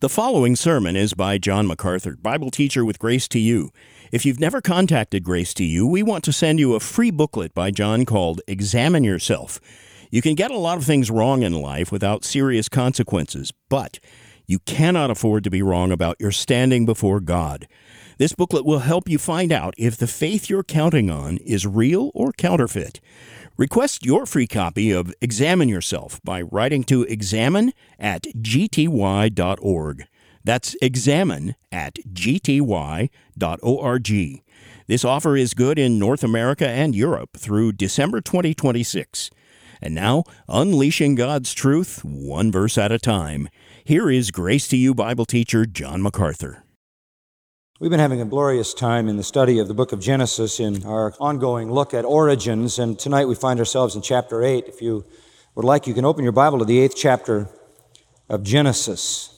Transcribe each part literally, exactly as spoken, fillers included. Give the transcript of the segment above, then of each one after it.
The following sermon is by John MacArthur, Bible teacher with Grace to You. If you've never contacted Grace to You, we want to send you a free booklet by John called Examine Yourself. You can get a lot of things wrong in life without serious consequences, but you cannot afford to be wrong about your standing before God. This booklet will help you find out if the faith you're counting on is real or counterfeit. Request your free copy of Examine Yourself by writing to examine at g t y dot org. That's examine at g t y dot org. This offer is good in North America and Europe through December twenty twenty-six. And now, unleashing God's truth, one verse at a time. Here is Grace to You Bible teacher John MacArthur. We've been having a glorious time in the study of the book of Genesis in our ongoing look at origins, and tonight we find ourselves in chapter eight. If you would like, you can open your Bible to the eighth chapter of Genesis.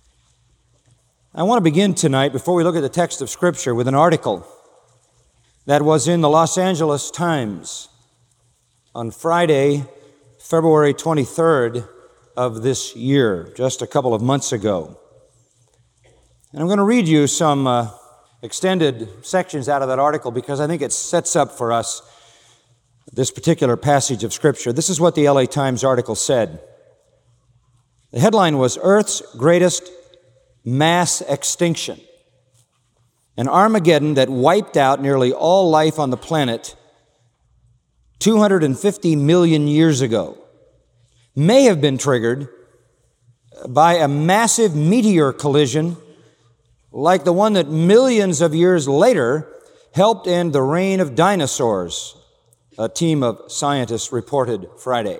I want to begin tonight, before we look at the text of Scripture, with an article that was in the Los Angeles Times on Friday, February twenty-third of this year, just a couple of months ago. And I'm going to read you some uh, extended sections out of that article because I think it sets up for us this particular passage of Scripture. This is what the L A Times article said. The headline was, Earth's Greatest Mass Extinction. An Armageddon that wiped out nearly all life on the planet two hundred fifty million years ago may have been triggered by a massive meteor collision like the one that millions of years later helped end the reign of dinosaurs, a team of scientists reported Friday.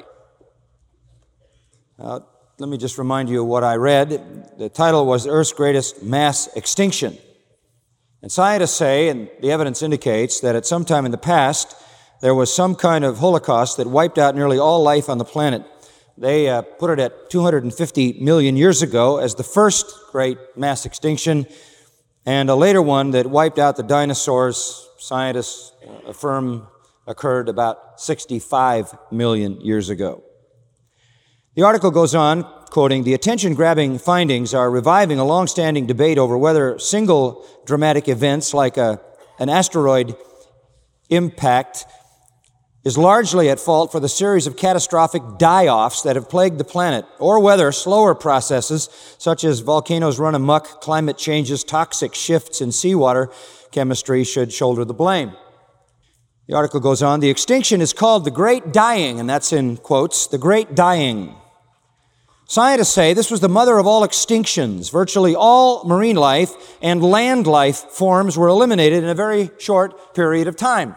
Uh, let me just remind you of what I read. The title was Earth's Greatest Mass Extinction. And scientists say, and the evidence indicates, that at some time in the past, there was some kind of holocaust that wiped out nearly all life on the planet. They uh, put it at two hundred fifty million years ago as the first great mass extinction, and a later one that wiped out the dinosaurs, scientists affirm occurred about sixty-five million years ago. The article goes on, quoting, the attention-grabbing findings are reviving a long-standing debate over whether single dramatic events like a, an asteroid impact is largely at fault for the series of catastrophic die-offs that have plagued the planet, or whether slower processes, such as volcanoes run amok, climate changes, toxic shifts in seawater chemistry, should shoulder the blame. The article goes on, the extinction is called the Great Dying, and that's in quotes, the Great Dying. Scientists say this was the mother of all extinctions. Virtually all marine life and land life forms were eliminated in a very short period of time.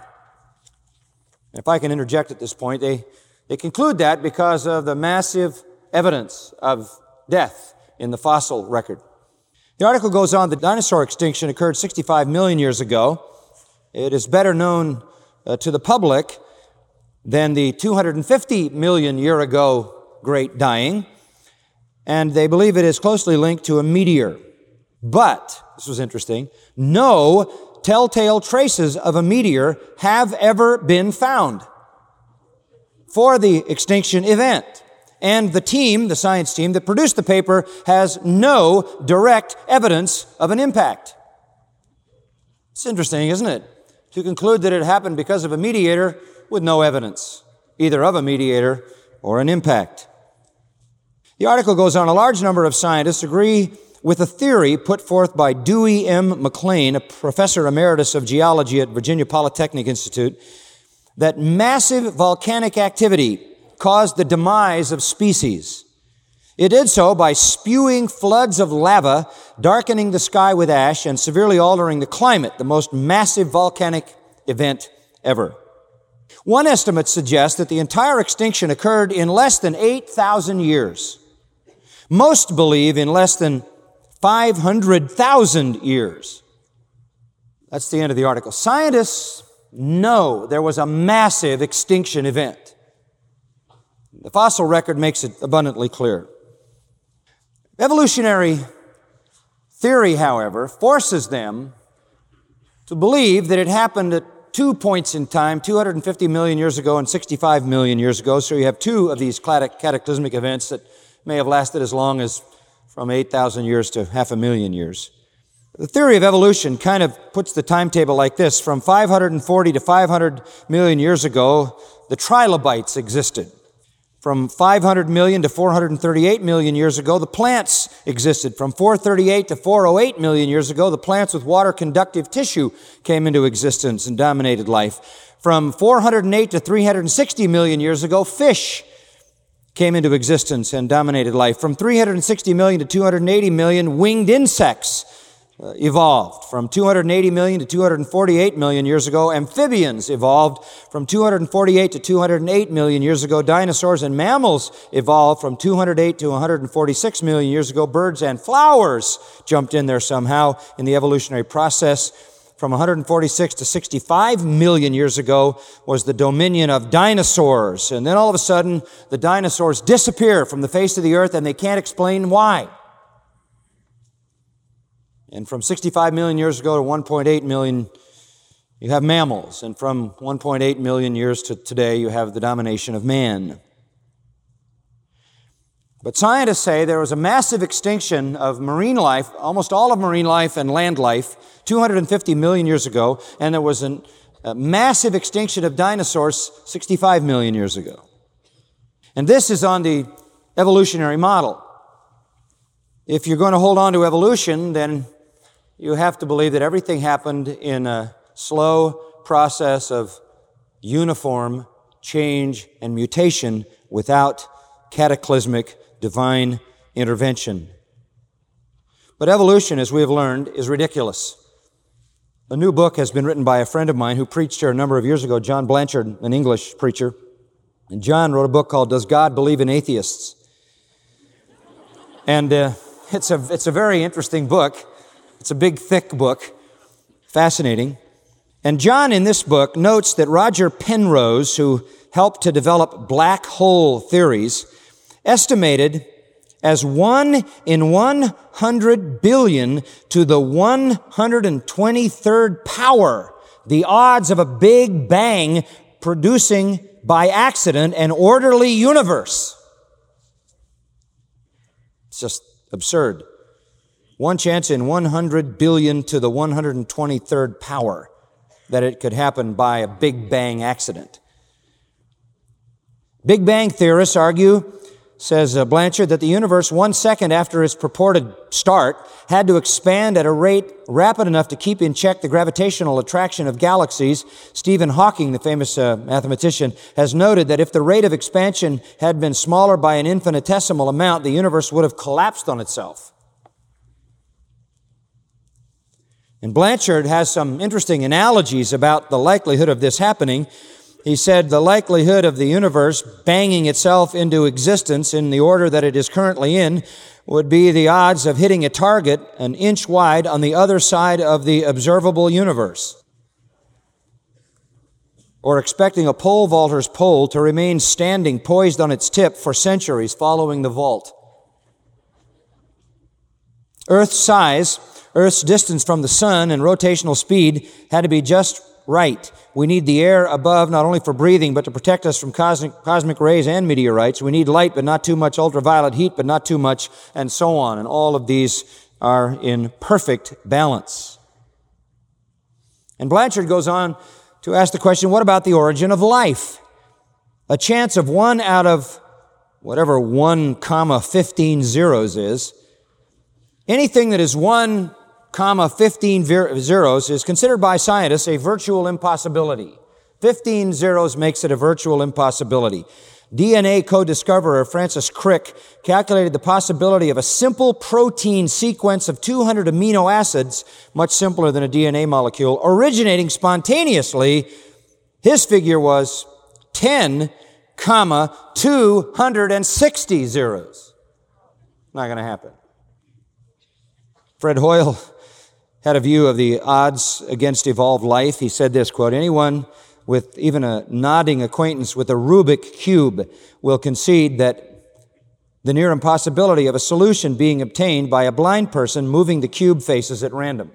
If I can interject at this point, they, they conclude that because of the massive evidence of death in the fossil record. The article goes on, the dinosaur extinction occurred sixty-five million years ago. It is better known uh, to the public than the two hundred fifty million year ago Great Dying, and they believe it is closely linked to a meteor. But, this was interesting, no telltale traces of a meteor have ever been found for the extinction event. And the team, the science team that produced the paper, has no direct evidence of an impact. It's interesting, isn't it? To conclude that it happened because of a meteor with no evidence, either of a meteor or an impact. The article goes on, a large number of scientists agree with a theory put forth by Dewey M. McLean, a professor emeritus of geology at Virginia Polytechnic Institute, that massive volcanic activity caused the demise of species. It did so by spewing floods of lava, darkening the sky with ash, and severely altering the climate, the most massive volcanic event ever. One estimate suggests that the entire extinction occurred in less than eight thousand years. Most believe in less than five hundred thousand years. That's the end of the article. Scientists know there was a massive extinction event. The fossil record makes it abundantly clear. Evolutionary theory, however, forces them to believe that it happened at two points in time, two hundred fifty million years ago and sixty-five million years ago. So you have two of these cataclysmic events that may have lasted as long as from eight thousand years to half a million years. The theory of evolution kind of puts the timetable like this. From five hundred forty to five hundred million years ago, the trilobites existed. From five hundred million to four hundred thirty-eight million years ago, the plants existed. From four hundred thirty-eight to four hundred eight million years ago, the plants with water-conductive tissue came into existence and dominated life. From four hundred eight to three hundred sixty million years ago, fish came into existence and dominated life. From three hundred sixty million to two hundred eighty million, winged insects Uh, evolved. From two hundred eighty million to two hundred forty-eight million years ago, amphibians evolved. From two hundred forty-eight to two hundred eight million years ago, dinosaurs and mammals evolved. From two hundred eight to one hundred forty-six million years ago, birds and flowers jumped in there somehow in the evolutionary process. From one hundred forty-six to sixty-five million years ago was the dominion of dinosaurs. And then all of a sudden, the dinosaurs disappear from the face of the earth, and they can't explain why. And from sixty-five million years ago to one point eight million, you have mammals. And from one point eight million years to today, you have the domination of man. But scientists say there was a massive extinction of marine life, almost all of marine life and land life, two hundred fifty million years ago, and there was an, a massive extinction of dinosaurs sixty-five million years ago. And this is on the evolutionary model. If you're going to hold on to evolution, then you have to believe that everything happened in a slow process of uniform change and mutation without cataclysmic divine intervention. But evolution, as we have learned, is ridiculous. A new book has been written by a friend of mine who preached here a number of years ago, John Blanchard, an English preacher. And John wrote a book called Does God Believe in Atheists? And uh, it's a it's a very interesting book. It's a big, thick book, fascinating. And John, in this book, notes that Roger Penrose, who helped to develop black hole theories, estimated as one in one hundred billion to the one hundred twenty-third power the odds of a big bang producing by accident an orderly universe. It's just absurd. One chance in one hundred billion to the one hundred twenty-third power that it could happen by a Big Bang accident. Big Bang theorists argue, says Blanchard, that the universe one second after its purported start had to expand at a rate rapid enough to keep in check the gravitational attraction of galaxies. Stephen Hawking, the famous uh, mathematician, has noted that if the rate of expansion had been smaller by an infinitesimal amount, the universe would have collapsed on itself. And Blanchard has some interesting analogies about the likelihood of this happening. He said the likelihood of the universe banging itself into existence in the order that it is currently in would be the odds of hitting a target an inch wide on the other side of the observable universe, or expecting a pole vaulter's pole to remain standing poised on its tip for centuries following the vault. Earth's size, Earth's distance from the sun, and rotational speed had to be just right. We need the air above not only for breathing, but to protect us from cosmic, cosmic rays and meteorites. We need light, but not too much, ultraviolet heat, but not too much, and so on. And all of these are in perfect balance. And Blanchard goes on to ask the question, what about the origin of life? A chance of one out of whatever one comma fifteen zeros is. Anything that is one comma fifteen zeros is considered by scientists a virtual impossibility. fifteen zeros makes it a virtual impossibility. D N A co-discoverer Francis Crick calculated the possibility of a simple protein sequence of two hundred amino acids, much simpler than a D N A molecule, originating spontaneously. His figure was ten comma two hundred sixty zeros. Not going to happen. Fred Hoyle had a view of the odds against evolved life. He said this, quote, anyone with even a nodding acquaintance with a Rubik cube will concede that the near impossibility of a solution being obtained by a blind person moving the cube faces at random.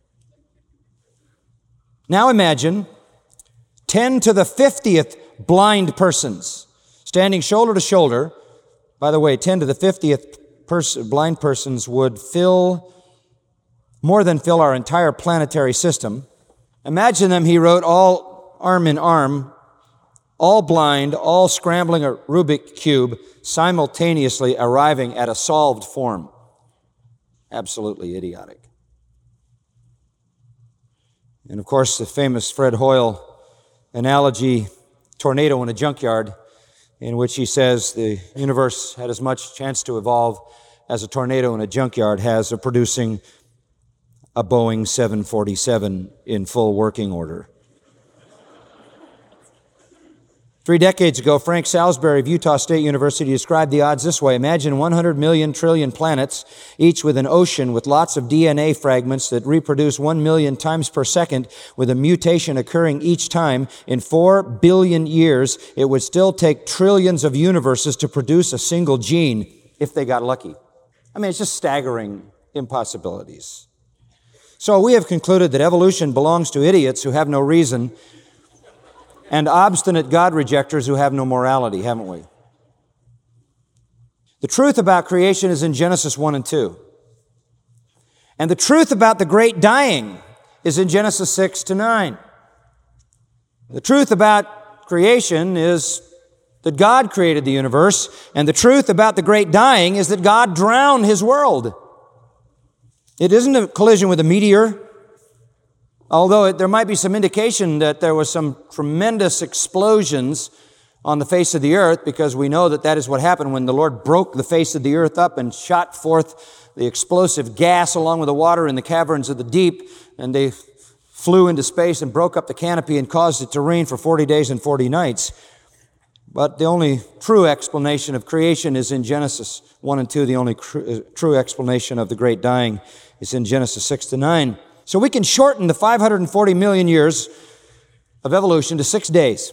Now imagine ten to the fiftieth blind persons standing shoulder to shoulder. By the way, ten to the fiftieth pers- blind persons would fill, more than fill our entire planetary system. Imagine them, he wrote, all arm in arm, all blind, all scrambling a Rubik cube, simultaneously arriving at a solved form. Absolutely idiotic. And of course, the famous Fred Hoyle analogy, tornado in a junkyard, in which he says the universe had as much chance to evolve as a tornado in a junkyard has of producing a Boeing seven forty-seven in full working order. Three decades ago, Frank Salisbury of Utah State University described the odds this way. Imagine one hundred million trillion planets, each with an ocean with lots of D N A fragments that reproduce one million times per second, with a mutation occurring each time. In four billion years, it would still take trillions of universes to produce a single gene, if they got lucky. I mean, it's just staggering impossibilities. So we have concluded that evolution belongs to idiots who have no reason and obstinate God rejectors who have no morality, haven't we? The truth about creation is in Genesis one and two. And the truth about the great dying is in Genesis six to nine. The truth about creation is that God created the universe, and the truth about the great dying is that God drowned His world. It isn't a collision with a meteor, although it, there might be some indication that there was some tremendous explosions on the face of the earth, because we know that that is what happened when the Lord broke the face of the earth up and shot forth the explosive gas along with the water in the caverns of the deep, and they flew into space and broke up the canopy and caused it to rain for forty days and forty nights. But the only true explanation of creation is in Genesis one and two. The only cr- true explanation of the great dying is in Genesis six to nine. So we can shorten the five hundred forty million years of evolution to six days.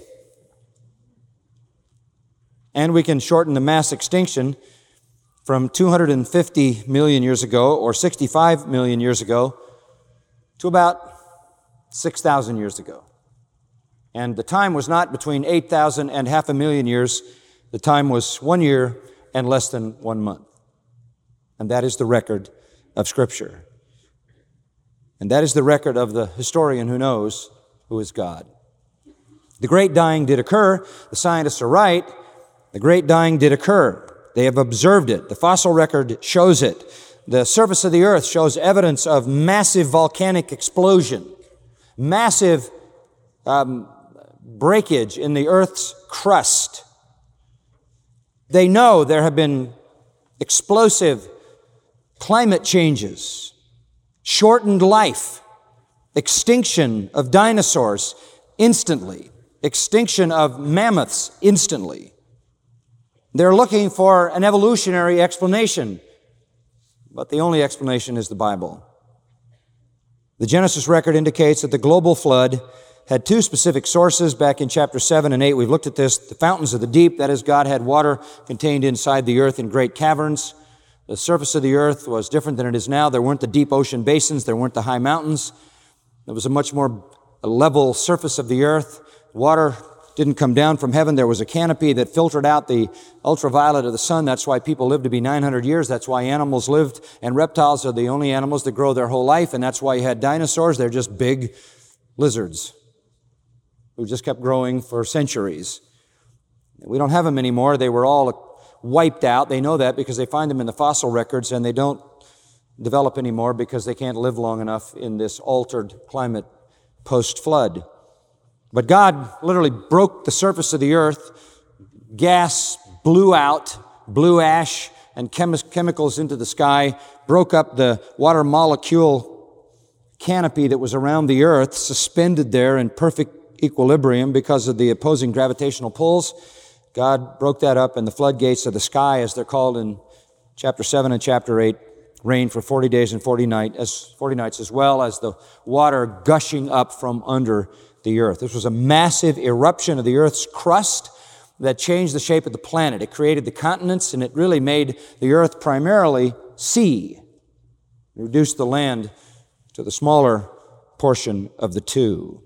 And we can shorten the mass extinction from two hundred fifty million years ago, or sixty-five million years ago, to about six thousand years ago. And the time was not between eight thousand and half a million years. The time was one year and less than one month. And that is the record of Scripture. And that is the record of the historian who knows who is God. The great dying did occur. The scientists are right. The great dying did occur. They have observed it. The fossil record shows it. The surface of the earth shows evidence of massive volcanic explosion, massive um, breakage in the earth's crust. They know there have been explosive climate changes, shortened life, extinction of dinosaurs instantly, extinction of mammoths instantly. They're looking for an evolutionary explanation, but the only explanation is the Bible. The Genesis record indicates that the global flood had two specific sources back in chapter seven and eight. We've looked at this. The fountains of the deep, that is, God had water contained inside the earth in great caverns. The surface of the earth was different than it is now. There weren't the deep ocean basins. There weren't the high mountains. There was a much more level surface of the earth. Water didn't come down from heaven. There was a canopy that filtered out the ultraviolet of the sun. That's why people lived to be nine hundred years. That's why animals lived, and reptiles are the only animals that grow their whole life. And that's why you had dinosaurs. They're just big lizards who just kept growing for centuries. We don't have them anymore. They were all wiped out. They know that because they find them in the fossil records, and they don't develop anymore because they can't live long enough in this altered climate post-flood. But God literally broke the surface of the earth. Gas blew out, blew ash and chemi- chemicals into the sky, broke up the water molecule canopy that was around the earth, suspended there in perfect equilibrium because of the opposing gravitational pulls. God broke that up, and the floodgates of the sky, as they're called in chapter seven and chapter eight, rained for forty days and forty, night, as, forty nights, as well as the water gushing up from under the earth. This was a massive eruption of the earth's crust that changed the shape of the planet. It created the continents, and it really made the earth primarily sea. It reduced the land to the smaller portion of the two.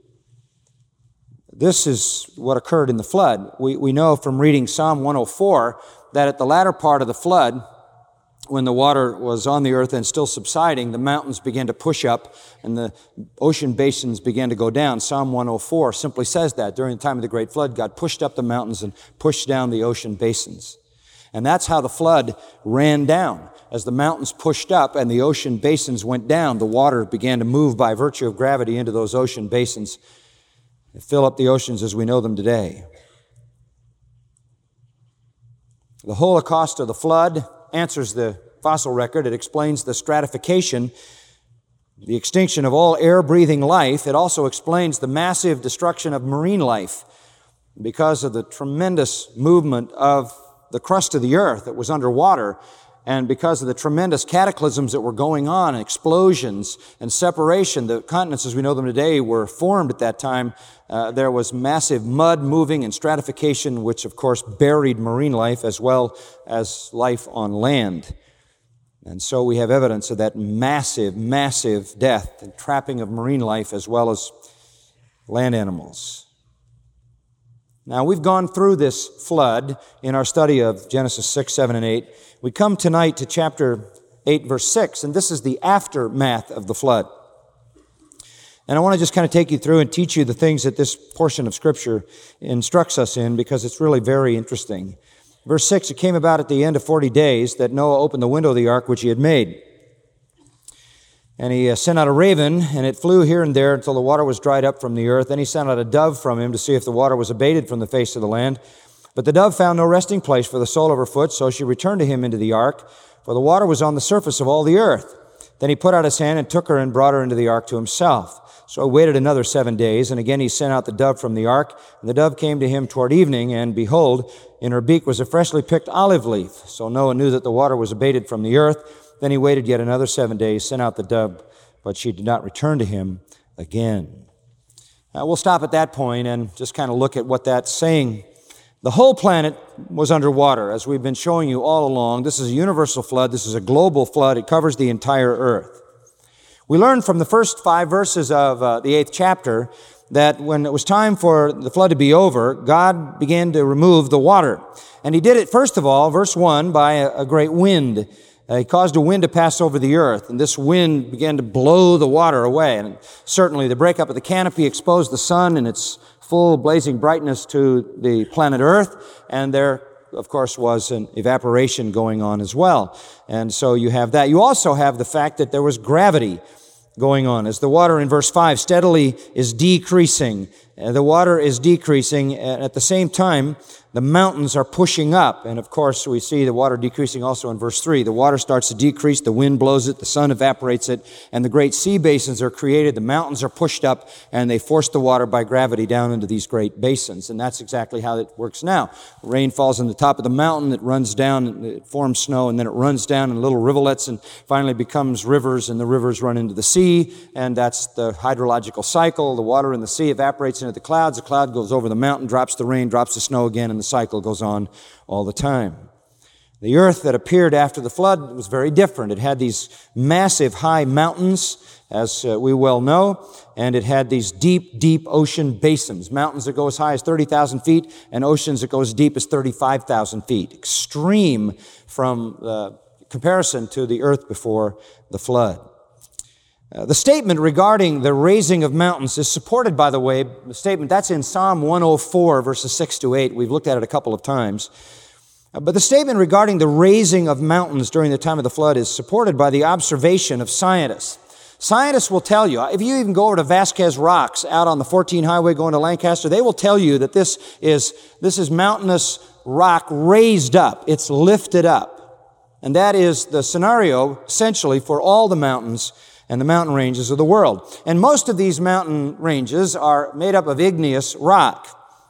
This is what occurred in the flood. We, we know from reading Psalm one oh four that at the latter part of the flood, when the water was on the earth and still subsiding, the mountains began to push up and the ocean basins began to go down. Psalm one oh four simply says that. During the time of the great flood, God pushed up the mountains and pushed down the ocean basins. And that's how the flood ran down. As the mountains pushed up and the ocean basins went down, the water began to move by virtue of gravity into those ocean basins and fill up the oceans as we know them today. The Holocaust of the flood answers the fossil record. It explains the stratification, the extinction of all air-breathing life. It also explains the massive destruction of marine life because of the tremendous movement of the crust of the earth that was underwater, and because of the tremendous cataclysms that were going on, explosions and separation. The continents as we know them today were formed at that time. Uh, there was massive mud moving and stratification, which of course buried marine life as well as life on land. And so we have evidence of that massive, massive death and trapping of marine life as well as land animals. Now, we've gone through this flood in our study of Genesis six, seven, and eight. We come tonight to chapter eight, verse six, and this is the aftermath of the flood. And I want to just kind of take you through and teach you the things that this portion of Scripture instructs us in, because it's really very interesting. Verse six, it came about at the end of forty days that Noah opened the window of the ark which he had made. And he uh, sent out a raven, and it flew here and there until the water was dried up from the earth. Then he sent out a dove from him to see if the water was abated from the face of the land. But the dove found no resting place for the sole of her foot, so she returned to him into the ark, for the water was on the surface of all the earth. Then he put out his hand and took her and brought her into the ark to himself. So he waited another seven days, and again he sent out the dove from the ark. And the dove came to him toward evening, and behold, in her beak was a freshly picked olive leaf. So Noah knew that the water was abated from the earth. Then he waited yet another seven days, sent out the dove, but she did not return to him again. Now, we'll stop at that point and just kind of look at what that's saying. The whole planet was underwater, as we've been showing you all along. This is a universal flood. This is a global flood. It covers the entire earth. We learned from the first five verses of uh, the eighth chapter that when it was time for the flood to be over, God began to remove the water. And he did it, first of all, verse one, by a, a great wind. Uh, he caused a wind to pass over the earth, and this wind began to blow the water away. And certainly the breakup of the canopy exposed the sun in its full blazing brightness to the planet Earth, and there, of course, was an evaporation going on as well. And so you have that. You also have the fact that there was gravity going on. As the water in verse five steadily is decreasing, uh, the water is decreasing, and at the same time, the mountains are pushing up. And of course, we see the water decreasing also in verse three. The water starts to decrease, the wind blows it, the sun evaporates it, and the great sea basins are created, the mountains are pushed up, and they force the water by gravity down into these great basins. And that's exactly how it works now. Rain falls on the top of the mountain, it runs down, it forms snow, and then it runs down in little rivulets and finally becomes rivers, and the rivers run into the sea, and that's the hydrological cycle. The water in the sea evaporates into the clouds, the cloud goes over the mountain, drops the rain, drops the snow again, and the cycle goes on all the time. The earth that appeared after the flood was very different. It had these massive high mountains, as uh, we well know, and it had these deep, deep ocean basins, mountains that go as high as thirty thousand feet and oceans that go as deep as thirty-five thousand feet. Extreme from uh, comparison to the earth before the flood. Uh, the statement regarding the raising of mountains is supported, by the way, the statement that's in Psalm one oh four, verses six to eight. We've looked at it a couple of times. Uh, but the statement regarding the raising of mountains during the time of the flood is supported by the observation of scientists. Scientists will tell you, if you even go over to Vasquez Rocks out on the fourteen highway going to Lancaster, they will tell you that this is, this is mountainous rock raised up. It's lifted up. And that is the scenario, essentially, for all the mountains and the mountain ranges of the world. And most of these mountain ranges are made up of igneous rock.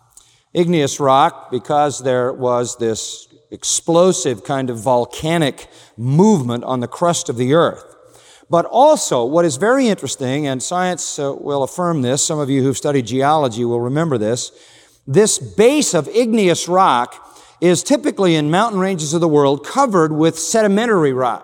Igneous rock because there was this explosive kind of volcanic movement on the crust of the earth. But also, what is very interesting, and science uh, will affirm this, some of you who've studied geology will remember this, this base of igneous rock is typically in mountain ranges of the world covered with sedimentary rock.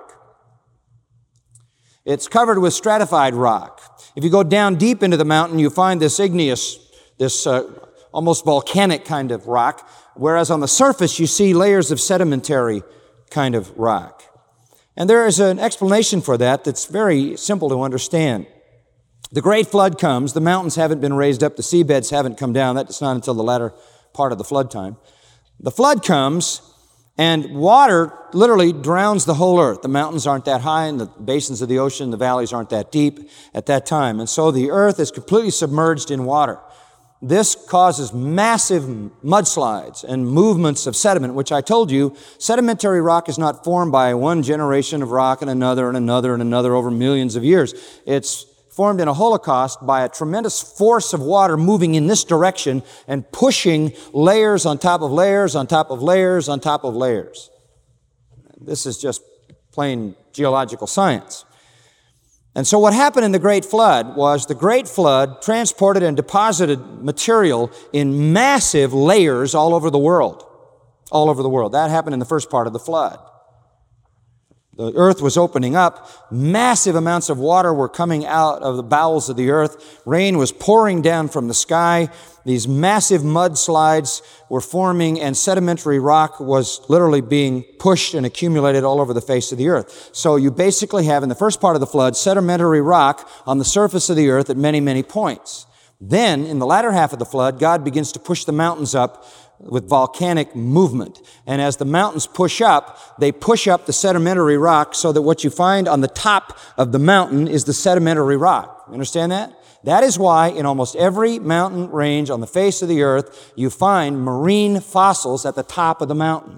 It's covered with stratified rock. If you go down deep into the mountain, you find this igneous, this uh, almost volcanic kind of rock, whereas on the surface you see layers of sedimentary kind of rock. And there is an explanation for that that's very simple to understand. The great flood comes, the mountains haven't been raised up, the seabeds haven't come down. That's not until the latter part of the flood time. The flood comes, and water literally drowns the whole earth. The mountains aren't that high, and the basins of the ocean, the valleys aren't that deep at that time. And so the earth is completely submerged in water. This causes massive mudslides and movements of sediment, which I told you, sedimentary rock is not formed by one generation of rock and another and another and another over millions of years. It's formed in a holocaust by a tremendous force of water moving in this direction and pushing layers on top of layers on top of layers on top of layers. This is just plain geological science. And so what happened in the Great Flood was the Great Flood transported and deposited material in massive layers all over the world. All over the world. That happened in the first part of the flood. The earth was opening up. Massive amounts of water were coming out of the bowels of the earth. Rain was pouring down from the sky. These massive mudslides were forming, and sedimentary rock was literally being pushed and accumulated all over the face of the earth. So you basically have, in the first part of the flood, sedimentary rock on the surface of the earth at many, many points. Then, in the latter half of the flood, God begins to push the mountains up with volcanic movement. And as the mountains push up, they push up the sedimentary rock so that what you find on the top of the mountain is the sedimentary rock. You understand that? That is why in almost every mountain range on the face of the earth, you find marine fossils at the top of the mountain.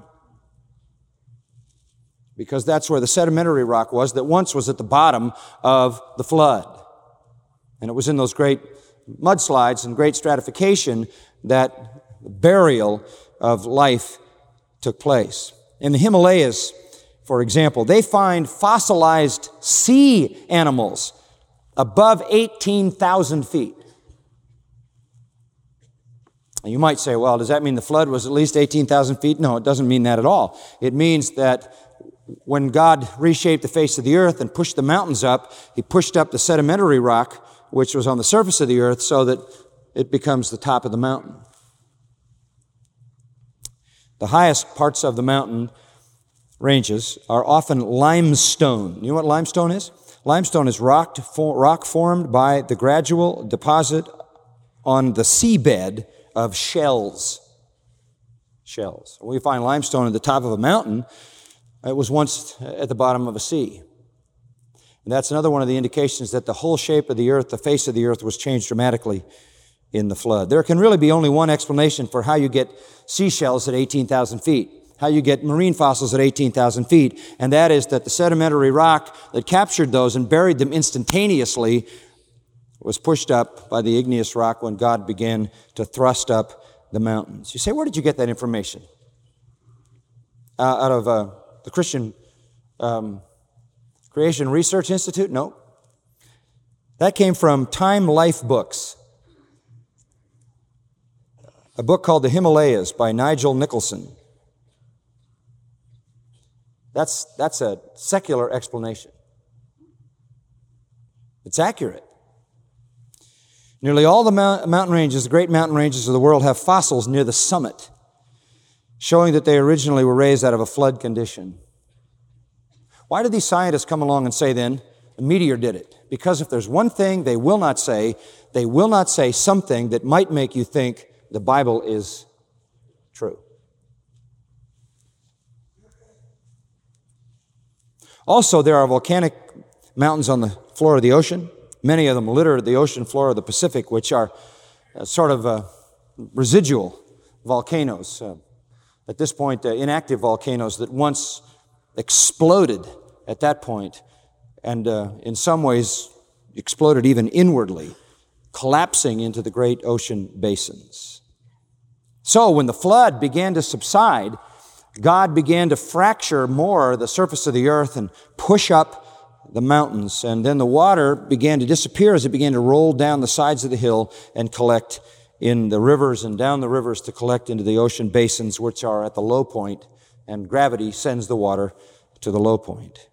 Because that's where the sedimentary rock was that once was at the bottom of the flood. And it was in those great mudslides and great stratification that burial of life took place. In the Himalayas, for example, they find fossilized sea animals above eighteen thousand feet. And you might say, well, does that mean the flood was at least eighteen thousand feet? No, it doesn't mean that at all. It means that when God reshaped the face of the earth and pushed the mountains up, He pushed up the sedimentary rock, which was on the surface of the earth, so that it becomes the top of the mountain. The highest parts of the mountain ranges are often limestone. You know what limestone is? Limestone is rock, rock formed by the gradual deposit on the seabed of shells. Shells. When we find limestone at the top of a mountain, it was once at the bottom of a sea. And that's another one of the indications that the whole shape of the earth, the face of the earth, was changed dramatically in the flood. There can really be only one explanation for how you get seashells at eighteen thousand feet, how you get marine fossils at eighteen thousand feet, and that is that the sedimentary rock that captured those and buried them instantaneously was pushed up by the igneous rock when God began to thrust up the mountains. You say, where did you get that information? Uh, out of uh, the Christian um, Creation Research Institute? No. That came from Time Life Books. A book called The Himalayas by Nigel Nicholson. That's, that's a secular explanation. It's accurate. Nearly all the mount, mountain ranges, the great mountain ranges of the world, have fossils near the summit, showing that they originally were raised out of a flood condition. Why did these scientists come along and say then, a meteor did it? Because if there's one thing they will not say, they will not say something that might make you think the Bible is true. Also, there are volcanic mountains on the floor of the ocean. Many of them litter the ocean floor of the Pacific, which are uh, sort of uh, residual volcanoes. Uh, at this point, uh, inactive volcanoes that once exploded at that point, and uh, in some ways exploded even inwardly, collapsing into the great ocean basins. So when the flood began to subside, God began to fracture more the surface of the earth and push up the mountains, and then the water began to disappear as it began to roll down the sides of the hill and collect in the rivers and down the rivers to collect into the ocean basins, which are at the low point, and gravity sends the water to the low point.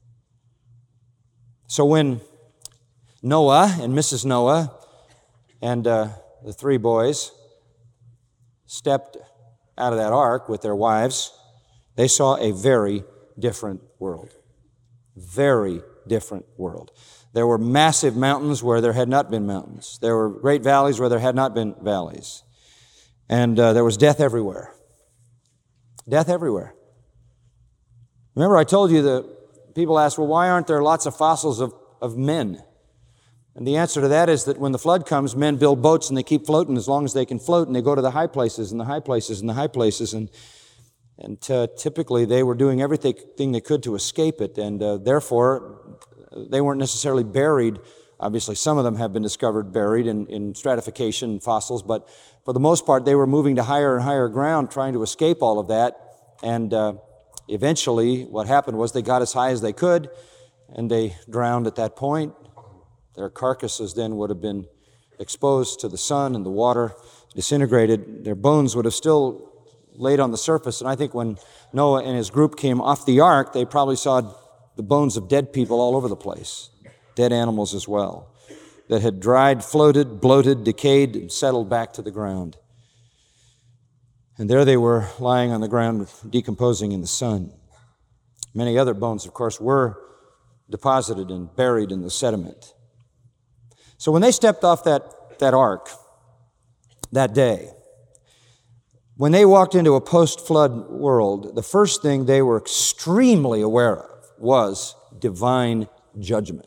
So when Noah and Missus Noah and uh, the three boys stepped out of that ark with their wives, they saw a very different world. Very different world. There were massive mountains where there had not been mountains. There were great valleys where there had not been valleys. And uh, there was death everywhere. Death everywhere. Remember I told you that people ask, well, why aren't there lots of fossils of, of men? And the answer to that is that when the flood comes, men build boats and they keep floating as long as they can float, and they go to the high places and the high places and the high places, and and uh, typically they were doing everything they could to escape it, and uh, therefore they weren't necessarily buried. Obviously, some of them have been discovered buried in, in stratification fossils, but for the most part, they were moving to higher and higher ground, trying to escape all of that, and uh, eventually what happened was they got as high as they could, and they drowned at that point. Their carcasses then would have been exposed to the sun and the water, disintegrated. Their bones would have still laid on the surface. And I think when Noah and his group came off the ark, they probably saw the bones of dead people all over the place, dead animals as well, that had dried, floated, bloated, decayed, and settled back to the ground. And there they were lying on the ground, decomposing in the sun. Many other bones, of course, were deposited and buried in the sediment. So when they stepped off that, that ark that day, when they walked into a post-flood world, the first thing they were extremely aware of was divine judgment.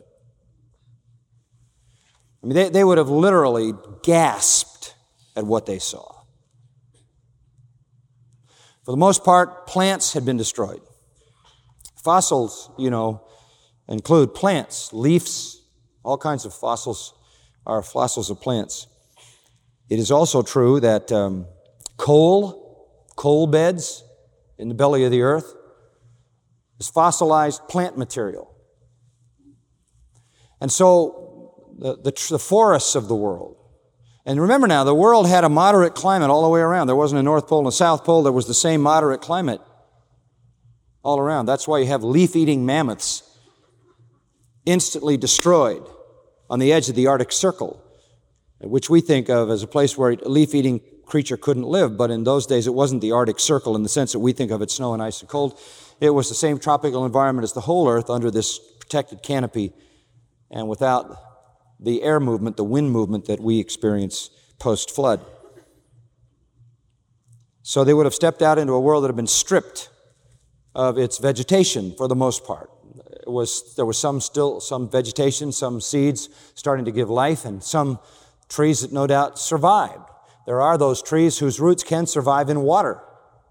I mean, they, they would have literally gasped at what they saw. For the most part, plants had been destroyed. Fossils, you know, include plants, leaves, all kinds of fossils are fossils of plants. It is also true that um, coal, coal beds in the belly of the earth is fossilized plant material. And so the, the, the forests of the world, and remember now, the world had a moderate climate all the way around. There wasn't a North Pole and a South Pole. There was the same moderate climate all around. That's why you have leaf-eating mammoths instantly destroyed on the edge of the Arctic Circle, which we think of as a place where a leaf-eating creature couldn't live, but in those days it wasn't the Arctic Circle in the sense that we think of it snow and ice and cold. It was the same tropical environment as the whole Earth under this protected canopy, and without the air movement, the wind movement that we experience post-flood. So they would have stepped out into a world that had been stripped of its vegetation for the most part. It was, there was some still, some vegetation, some seeds starting to give life, and some trees that no doubt survived. There are those trees whose roots can survive in water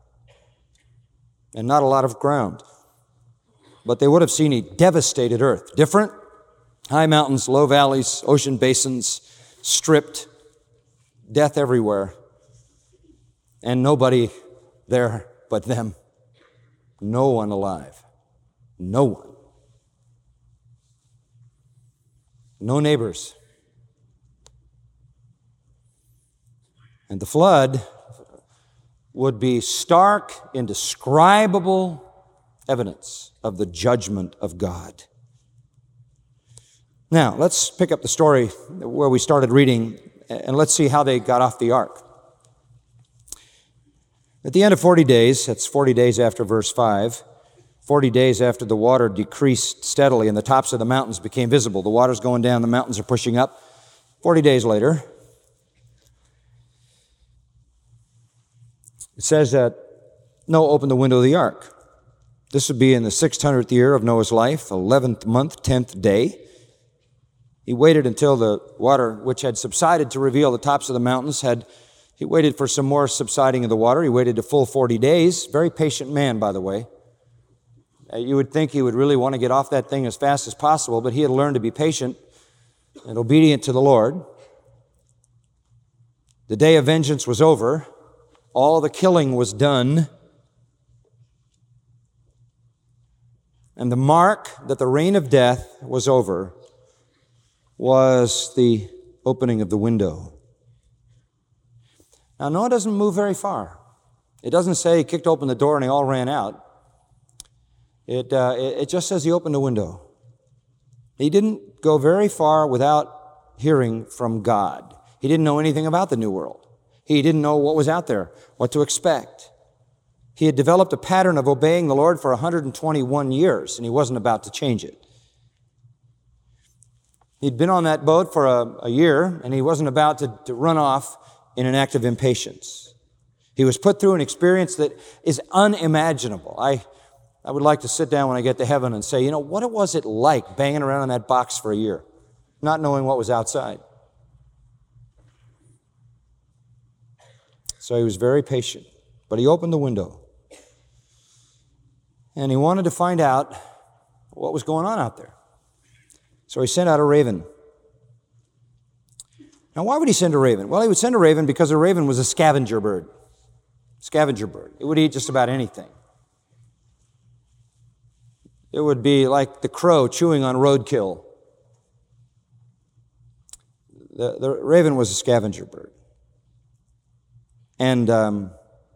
and not a lot of ground. But they would have seen a devastated earth. Different, high mountains, low valleys, ocean basins, stripped, death everywhere, and nobody there but them. No one alive. No one. No neighbors. And the flood would be stark, indescribable evidence of the judgment of God. Now, let's pick up the story where we started reading, and let's see how they got off the ark. At the end of forty days, that's forty days after verse five, forty days after the water decreased steadily and the tops of the mountains became visible. The water's going down, the mountains are pushing up. forty days later, it says that Noah opened the window of the ark. This would be in the six hundredth year of Noah's life, eleventh month, tenth day. He waited until the water, which had subsided to reveal the tops of the mountains, had he waited for some more subsiding of the water. He waited a full forty days. Very patient man, by the way. Uh, you would think he would really want to get off that thing as fast as possible, but he had learned to be patient and obedient to the Lord. The day of vengeance was over. All the killing was done. And the mark that the reign of death was over was the opening of the window. Now, Noah doesn't move very far. It doesn't say he kicked open the door and they all ran out. It, uh, it, it just says he opened a window. He didn't go very far without hearing from God. He didn't know anything about the new world. He didn't know what was out there, what to expect. He had developed a pattern of obeying the Lord for one hundred twenty-one years, and he wasn't about to change it. He'd been on that boat for a, a year, and he wasn't about to, to run off in an act of impatience. He was put through an experience that is unimaginable. I, I would like to sit down when I get to heaven and say, you know, what was it like banging around in that box for a year, not knowing what was outside? So he was very patient, but he opened the window. And he wanted to find out what was going on out there. So he sent out a raven. Now, why would he send a raven? Well, he would send a raven because a raven was a scavenger bird. Scavenger bird. It would eat just about anything. It would be like the crow chewing on roadkill. The, the raven was a scavenger bird. And um,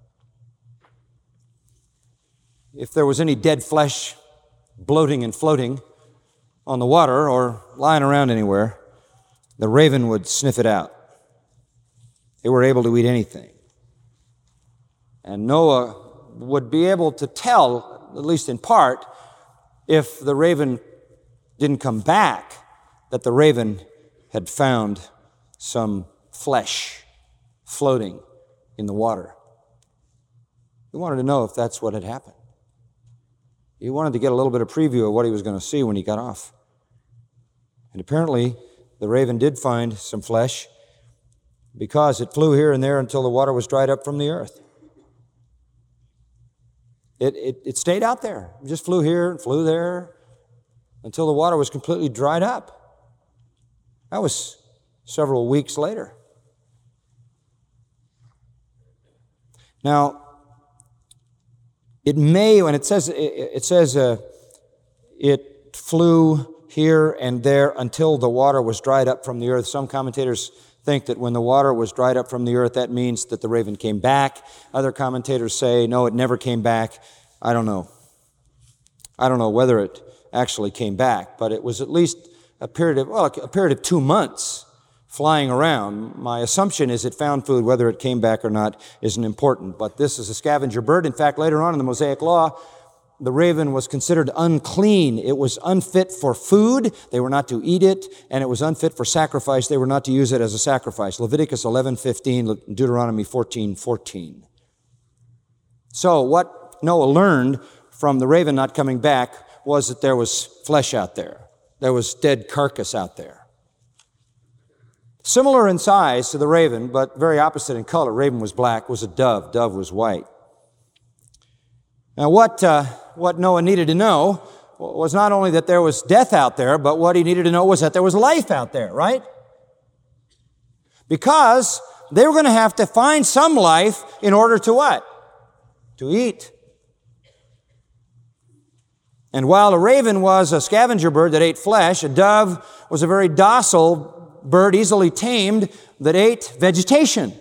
if there was any dead flesh bloating and floating on the water or lying around anywhere, the raven would sniff it out. They were able to eat anything. And Noah would be able to tell, at least in part, if the raven didn't come back, that the raven had found some flesh floating in the water. He wanted to know if that's what had happened. He wanted to get a little bit of preview of what he was going to see when he got off. And apparently, the raven did find some flesh because it flew here and there until the water was dried up from the earth. It, it, it stayed out there. It just flew here and flew there until the water was completely dried up. That was several weeks later. Now, it may, when it says, it, it says uh, it flew here and there until the water was dried up from the earth. Some commentators think that when the water was dried up from the earth, that means that the raven came back. Other commentators say, no, it never came back. I don't know. I don't know whether it actually came back, but it was at least a period of, well, a period of two months flying around. My assumption is it found food. Whether it came back or not isn't important, but this is a scavenger bird. In fact, later on in the Mosaic Law, the raven was considered unclean. It was unfit for food. They were not to eat it, and it was unfit for sacrifice. They were not to use it as a sacrifice. Leviticus eleven fifteen, Deuteronomy fourteen fourteen. So what Noah learned from the raven not coming back was that there was flesh out there. There was dead carcass out there. Similar in size to the raven, but very opposite in color. Raven was black, was a dove. Dove was white. Now, what, uh, what Noah needed to know was not only that there was death out there, but what he needed to know was that there was life out there, right? Because they were going to have to find some life in order to what? To eat. And while a raven was a scavenger bird that ate flesh, a dove was a very docile bird, easily tamed, that ate vegetation.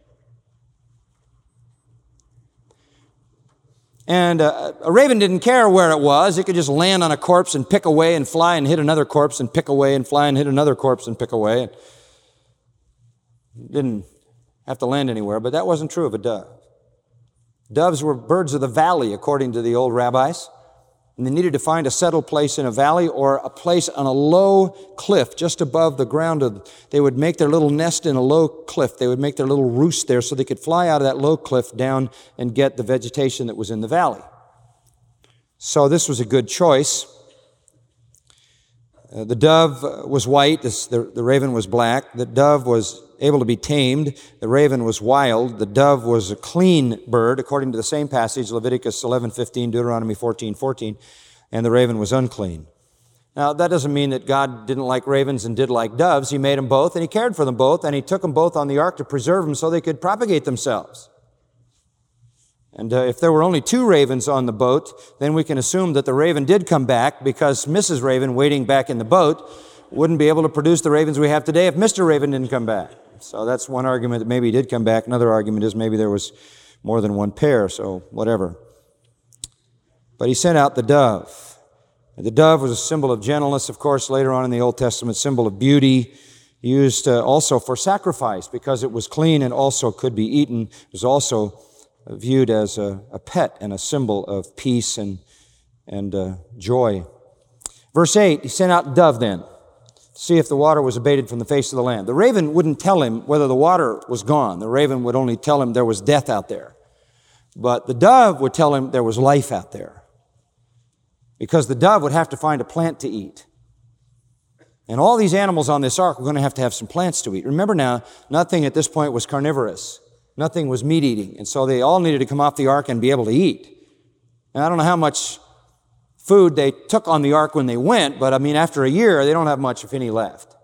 And uh, a raven didn't care where it was. It could just land on a corpse and pick away and fly and hit another corpse and pick away and fly and hit another corpse and pick away. It didn't have to land anywhere, but that wasn't true of a dove. Doves were birds of the valley, according to the old rabbis. And they needed to find a settled place in a valley or a place on a low cliff just above the ground. Of, they would make their little nest in a low cliff. They would make their little roost there so they could fly out of that low cliff down and get the vegetation that was in the valley. So this was a good choice. Uh, the dove was white. This, the, the raven was black. The dove was able to be tamed. The raven was wild. The dove was a clean bird, according to the same passage, Leviticus eleven fifteen, Deuteronomy fourteen fourteen, and the raven was unclean. Now, that doesn't mean that God didn't like ravens and did like doves. He made them both, and He cared for them both, and He took them both on the ark to preserve them so they could propagate themselves. And uh, if there were only two ravens on the boat, then we can assume that the raven did come back because Missus Raven, waiting back in the boat, wouldn't be able to produce the ravens we have today if Mister Raven didn't come back. So that's one argument that maybe he did come back. Another argument is maybe there was more than one pair, so whatever. But He sent out the dove. The dove was a symbol of gentleness, of course, later on in the Old Testament, symbol of beauty, used uh, also for sacrifice because it was clean and also could be eaten. It was also viewed as a, a pet and a symbol of peace and, and uh, joy. Verse eight, he sent out a dove then to see if the water was abated from the face of the land. The raven wouldn't tell him whether the water was gone. The raven would only tell him there was death out there. But the dove would tell him there was life out there, because the dove would have to find a plant to eat. And all these animals on this ark were going to have to have some plants to eat. Remember now, nothing at this point was carnivorous. Nothing was meat-eating. And so they all needed to come off the ark and be able to eat. And I don't know how much food they took on the ark when they went, but I mean, after a year, they don't have much, if any, left.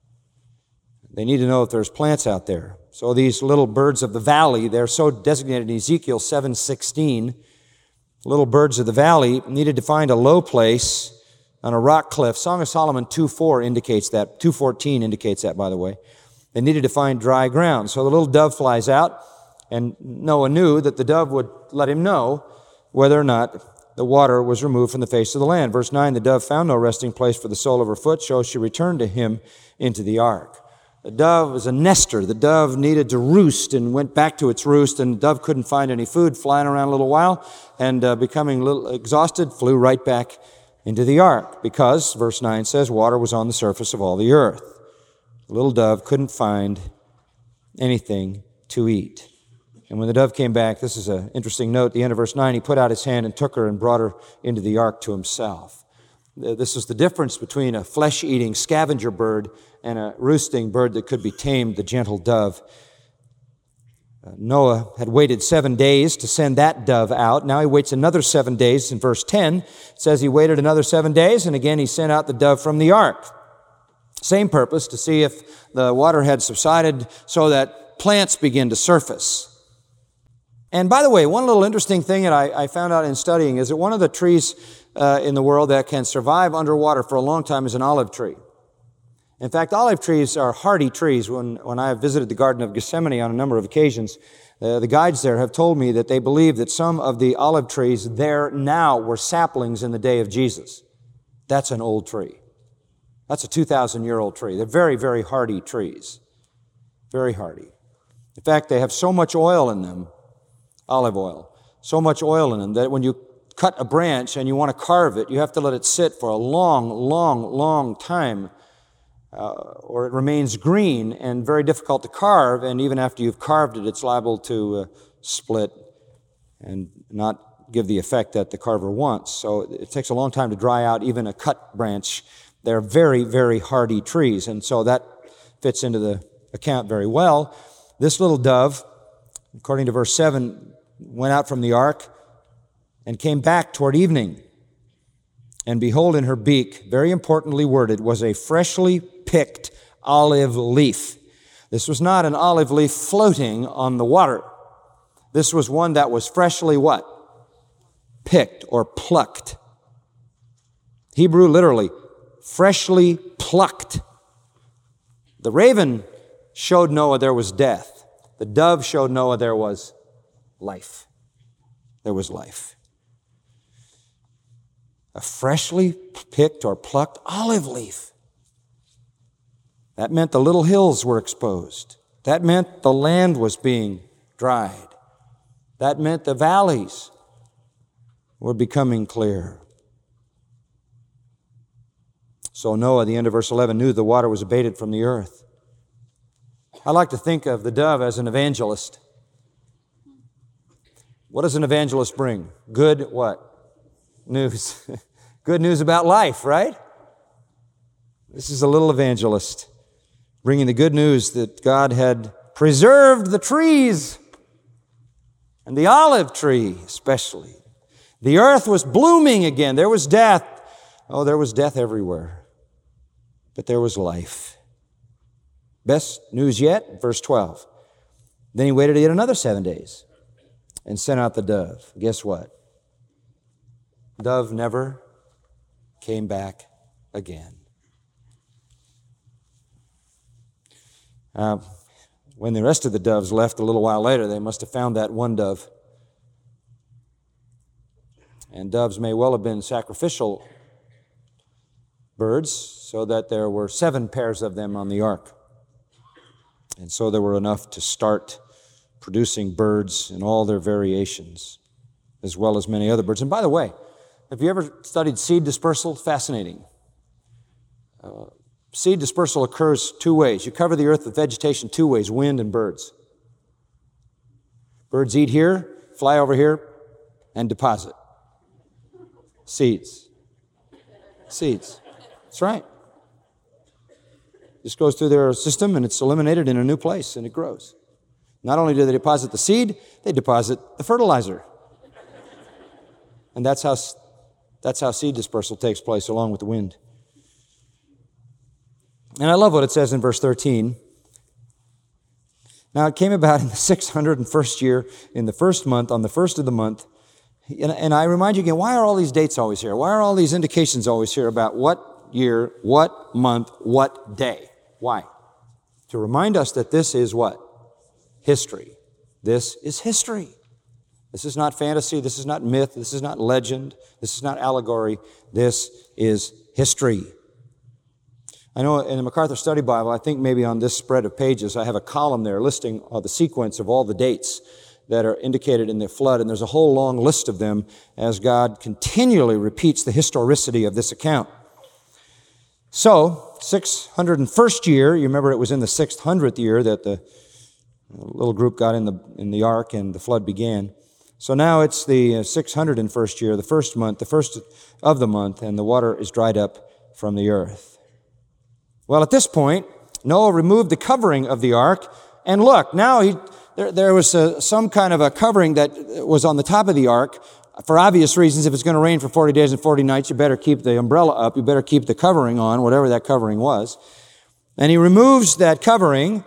They need to know if there's plants out there. So these little birds of the valley, they're so designated in Ezekiel seven sixteen, little birds of the valley needed to find a low place on a rock cliff. Song of Solomon two four indicates that. two fourteen indicates that, by the way. They needed to find dry ground. So the little dove flies out, and Noah knew that the dove would let him know whether or not the water was removed from the face of the land. Verse nine, the dove found no resting place for the sole of her foot, so she returned to him into the ark. The dove was a nester. The dove needed to roost and went back to its roost, and the dove couldn't find any food, flying around a little while, and uh, becoming a little exhausted, flew right back into the ark, because, verse nine says, water was on the surface of all the earth. The little dove couldn't find anything to eat. And when the dove came back, this is an interesting note, at the end of verse nine, he put out his hand and took her and brought her into the ark to himself. This is the difference between a flesh-eating scavenger bird and a roosting bird that could be tamed, the gentle dove. Uh, Noah had waited seven days to send that dove out. Now he waits another seven days. In verse ten, it says he waited another seven days, and again he sent out the dove from the ark. Same purpose, to see if the water had subsided so that plants begin to surface. And by the way, one little interesting thing that I, I found out in studying is that one of the trees uh, in the world that can survive underwater for a long time is an olive tree. In fact, olive trees are hardy trees. When, when I have visited the Garden of Gethsemane on a number of occasions, uh, the guides there have told me that they believe that some of the olive trees there now were saplings in the day of Jesus. That's an old tree. That's a two thousand year old tree. They're very, very hardy trees. Very hardy. In fact, they have so much oil in them, olive oil, so much oil in them that when you cut a branch and you want to carve it, you have to let it sit for a long, long, long time, uh, or it remains green and very difficult to carve, and even after you've carved it, it's liable to uh, split and not give the effect that the carver wants. So it takes a long time to dry out even a cut branch. They're very, very hardy trees, and so that fits into the account very well. This little dove, according to verse seven, went out from the ark and came back toward evening. And behold, in her beak, very importantly worded, was a freshly picked olive leaf. This was not an olive leaf floating on the water. This was one that was freshly what? Picked or plucked. Hebrew literally, freshly plucked. The raven showed Noah there was death. The dove showed Noah there was life. There was life. A freshly picked or plucked olive leaf. That meant the little hills were exposed. That meant the land was being dried. That meant the valleys were becoming clear. So Noah, at the end of verse eleven, knew the water was abated from the earth. I like to think of the dove as an evangelist. What does an evangelist bring? Good what? News. Good news about life, right? This is a little evangelist bringing the good news that God had preserved the trees, and the olive tree especially. The earth was blooming again. There was death. Oh, there was death everywhere. But there was life. Best news yet, verse twelve. Then he waited yet another seven days and sent out the dove. Guess what? Dove never came back again. Uh, when the rest of the doves left a little while later, they must have found that one dove. And doves may well have been sacrificial birds, so that there were seven pairs of them on the ark. And so there were enough to start producing birds in all their variations, as well as many other birds. And by the way, have you ever studied seed dispersal? Fascinating. Uh, seed dispersal occurs two ways. You cover the earth with vegetation two ways, wind and birds. Birds eat here, fly over here, and deposit. Seeds. Seeds. That's right. This goes through their system and it's eliminated in a new place and it grows. Not only do they deposit the seed, they deposit the fertilizer. And that's how, that's how seed dispersal takes place along with the wind. And I love what it says in verse thirteen. Now it came about in the six hundred first year, in the first month, on the first of the month. And, and I remind you again, why are all these dates always here? Why are all these indications always here about what year, what month, what day? Why? To remind us that this is what? History. This is history. This is not fantasy. This is not myth. This is not legend. This is not allegory. This is history. I know in the MacArthur Study Bible, I think maybe on this spread of pages, I have a column there listing uh, the sequence of all the dates that are indicated in the flood, and there's a whole long list of them as God continually repeats the historicity of this account. So, six hundred first year, you remember it was in the six hundredth year that the little group got in the in the ark and the flood began. So now it's the six hundred first year, the first month, the first of the month, and the water is dried up from the earth. Well, at this point, Noah removed the covering of the ark, and look, now he there, there was a, some kind of a covering that was on the top of the ark. For obvious reasons, if it's going to rain for forty days and forty nights, you better keep the umbrella up, you better keep the covering on, whatever that covering was. And he removes that covering,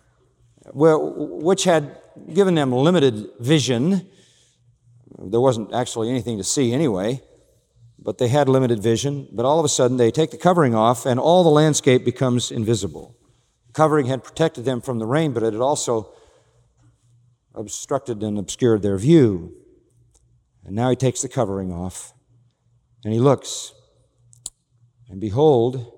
which had given them limited vision. There wasn't actually anything to see anyway, but they had limited vision. But all of a sudden, they take the covering off, and all the landscape becomes invisible. The covering had protected them from the rain, but it had also obstructed and obscured their view. And now he takes the covering off, and he looks, and behold,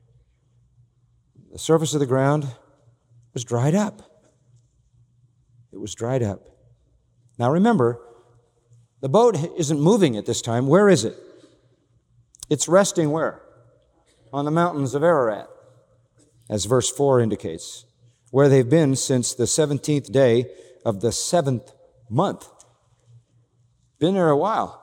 the surface of the ground was dried up. It was dried up. Now remember, the boat isn't moving at this time. Where is it? It's resting where? On the mountains of Ararat, as verse four indicates, where they've been since the seventeenth day of the seventh month. Been there a while.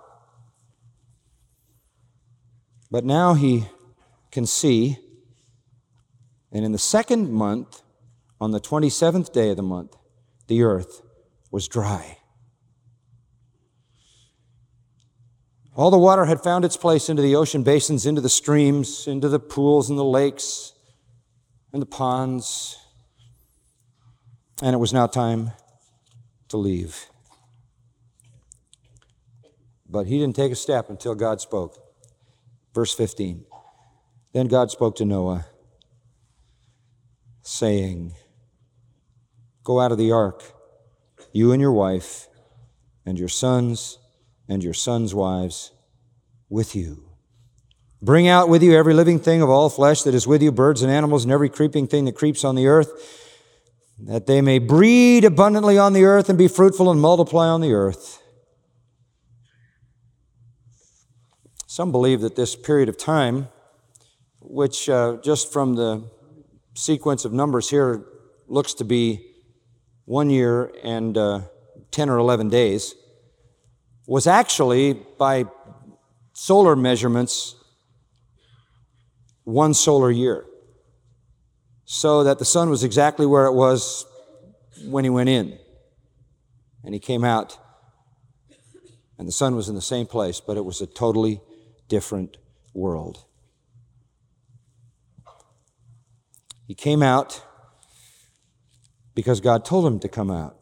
But now he can see, and in the second month, on the twenty-seventh day of the month, the earth was dry. All the water had found its place into the ocean basins, into the streams, into the pools and the lakes and the ponds. And it was now time to leave. But he didn't take a step until God spoke. Verse fifteen. Then God spoke to Noah, saying, "Go out of the ark, you and your wife, and your sons, and your sons' wives with you. Bring out with you every living thing of all flesh that is with you, birds and animals, and every creeping thing that creeps on the earth, that they may breed abundantly on the earth and be fruitful and multiply on the earth." Some believe that this period of time, which uh, just from the sequence of numbers here looks to be one year and uh, ten or eleven days, was actually, by solar measurements, one solar year. So that the sun was exactly where it was when he went in. And he came out, and the sun was in the same place, but it was a totally different world. He came out because God told him to come out.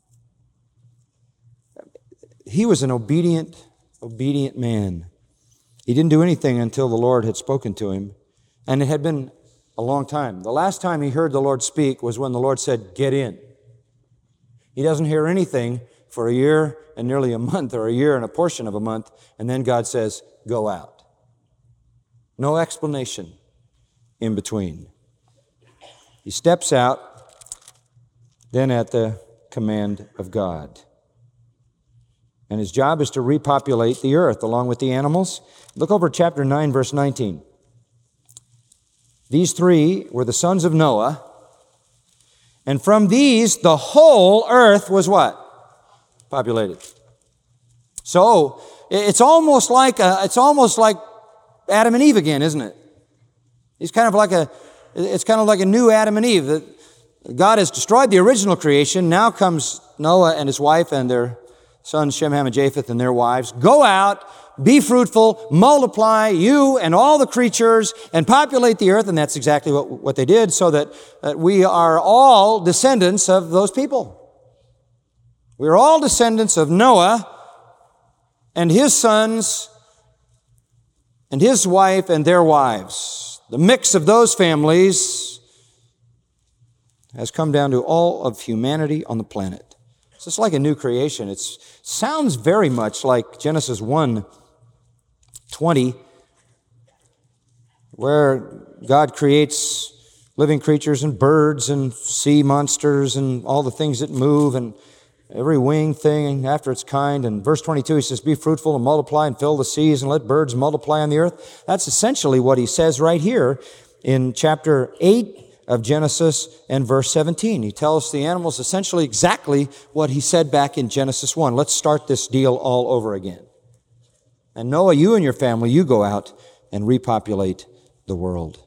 He was an obedient, obedient man. He didn't do anything until the Lord had spoken to him, and it had been a long time. The last time he heard the Lord speak was when the Lord said, "Get in." He doesn't hear anything for a year and nearly a month, or a year and a portion of a month, and then God says, "Go out." No explanation in between. He steps out. Then at the command of God. And his job is to repopulate the earth along with the animals. Look over at chapter nine, verse nineteen. These three were the sons of Noah, and from these the whole earth was what? Populated. So it's almost like a, it's almost like Adam and Eve again, isn't it? It's kind of like a it's kind of like a new Adam and Eve. God has destroyed the original creation. Now comes Noah and his wife and their sons Shem, Ham, and Japheth and their wives. Go out, be fruitful, multiply, you and all the creatures, and populate the earth. And that's exactly what, what they did, so that, that we are all descendants of those people. We're all descendants of Noah and his sons and his wife and their wives. The mix of those families has come down to all of humanity on the planet. It's just like a new creation. It sounds very much like Genesis one twenty, where God creates living creatures and birds and sea monsters and all the things that move and every winged thing after its kind. And verse twenty-two, he says, be fruitful and multiply and fill the seas and let birds multiply on the earth. That's essentially what he says right here in chapter eight of Genesis and verse seventeen. He tells the animals essentially exactly what he said back in Genesis one. Let's start this deal all over again. And Noah, you and your family, you go out and repopulate the world.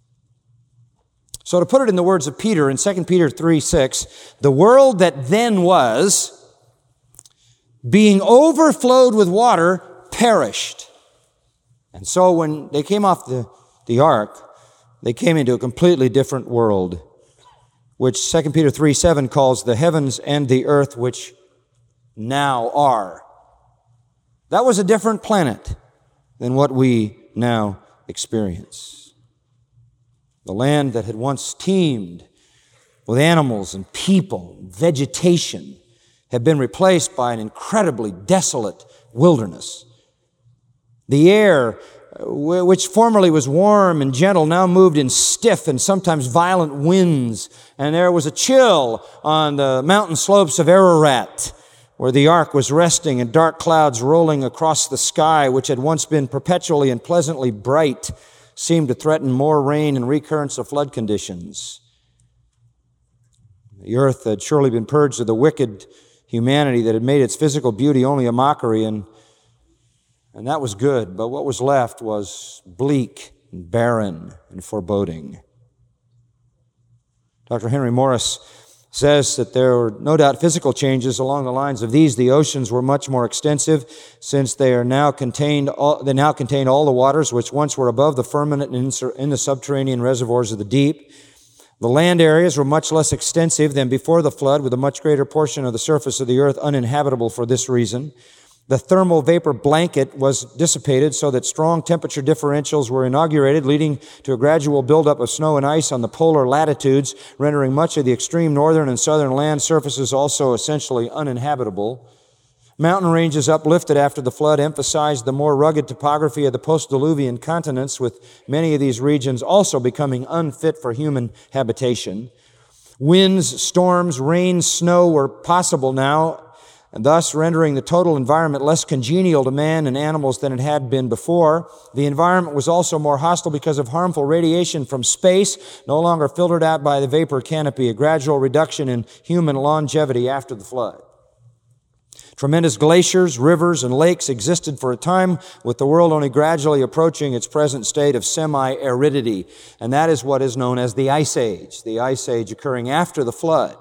So to put it in the words of Peter in Second Peter three six, the world that then was, being overflowed with water, perished. And so when they came off the, the ark, they came into a completely different world, which Second Peter three seven calls the heavens and the earth which now are. That was a different planet than what we now experience. The land that had once teemed with animals and people, vegetation, had been replaced by an incredibly desolate wilderness. The air, which formerly was warm and gentle, now moved in stiff and sometimes violent winds. And there was a chill on the mountain slopes of Ararat, where the ark was resting, and dark clouds rolling across the sky, which had once been perpetually and pleasantly bright, seemed to threaten more rain and recurrence of flood conditions. The earth had surely been purged of the wicked humanity that had made its physical beauty only a mockery, and, and that was good. But what was left was bleak and barren and foreboding. Doctor Henry Morris says that there were no doubt physical changes along the lines of these. The oceans were much more extensive, since they are now contained. All, they now contain all the waters which once were above the firmament and in the subterranean reservoirs of the deep. The land areas were much less extensive than before the flood, with a much greater portion of the surface of the earth uninhabitable for this reason. The thermal vapor blanket was dissipated so that strong temperature differentials were inaugurated, leading to a gradual buildup of snow and ice on the polar latitudes, rendering much of the extreme northern and southern land surfaces also essentially uninhabitable. Mountain ranges uplifted after the flood emphasized the more rugged topography of the post-diluvian continents, with many of these regions also becoming unfit for human habitation. Winds, storms, rain, snow were possible now, and thus rendering the total environment less congenial to man and animals than it had been before. The environment was also more hostile because of harmful radiation from space, no longer filtered out by the vapor canopy, a gradual reduction in human longevity after the flood. Tremendous glaciers, rivers, and lakes existed for a time, with the world only gradually approaching its present state of semi-aridity. And that is what is known as the Ice Age, the Ice Age occurring after the flood.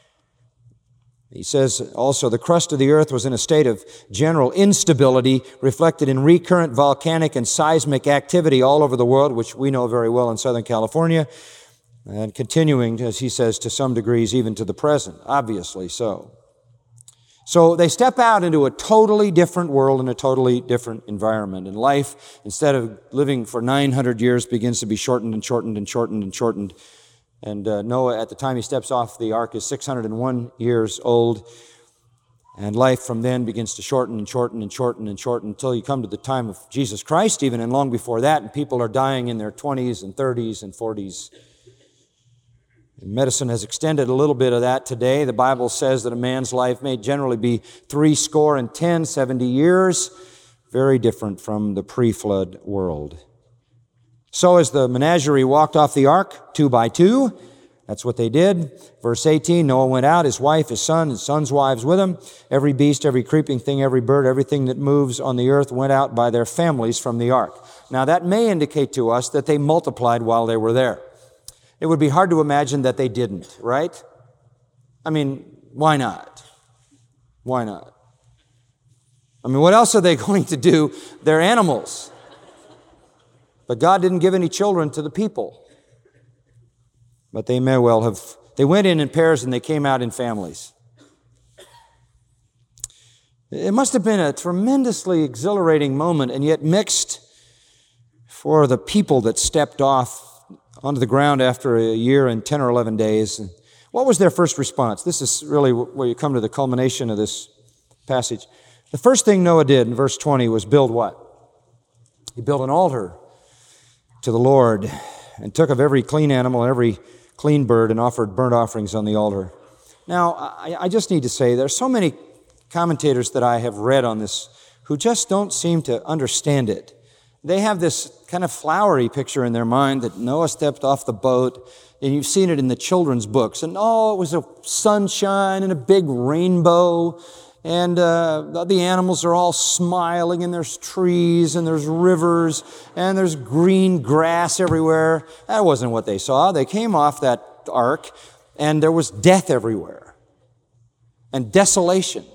He says also the crust of the earth was in a state of general instability, reflected in recurrent volcanic and seismic activity all over the world, which we know very well in Southern California, and continuing, as he says, to some degrees even to the present, obviously so. So they step out into a totally different world and a totally different environment. And life, instead of living for nine hundred years, begins to be shortened and shortened and shortened and shortened. And uh, Noah, at the time he steps off the ark, is six hundred one years old. And life from then begins to shorten and shorten and shorten and shorten until you come to the time of Jesus Christ even, and long before that, and people are dying in their twenties and thirties and forties. Medicine has extended a little bit of that today. The Bible says that a man's life may generally be three score and ten, seventy years. Very different from the pre-flood world. So as the menagerie walked off the ark, two by two, that's what they did. Verse eighteen, Noah went out, his wife, his son, his sons' wives with him. Every beast, every creeping thing, every bird, everything that moves on the earth went out by their families from the ark. Now that may indicate to us that they multiplied while they were there. It would be hard to imagine that they didn't, right? I mean, why not? Why not? I mean, what else are they going to do? They're animals. But God didn't give any children to the people. But they may well have, they went in in pairs and they came out in families. It must have been a tremendously exhilarating moment and yet mixed for the people that stepped off onto the ground after a year and ten or eleven days. What was their first response? This is really where you come to the culmination of this passage. The first thing Noah did in verse twenty was build what? He built an altar to the Lord and took of every clean animal and every clean bird and offered burnt offerings on the altar. Now, I, I just need to say there are so many commentators that I have read on this who just don't seem to understand it. They have this kind of flowery picture in their mind that Noah stepped off the boat, and you've seen it in the children's books. And oh, it was a sunshine and a big rainbow, and uh, the animals are all smiling, and there's trees, and there's rivers, and there's green grass everywhere. That wasn't what they saw. They came off that ark, and there was death everywhere, and desolation.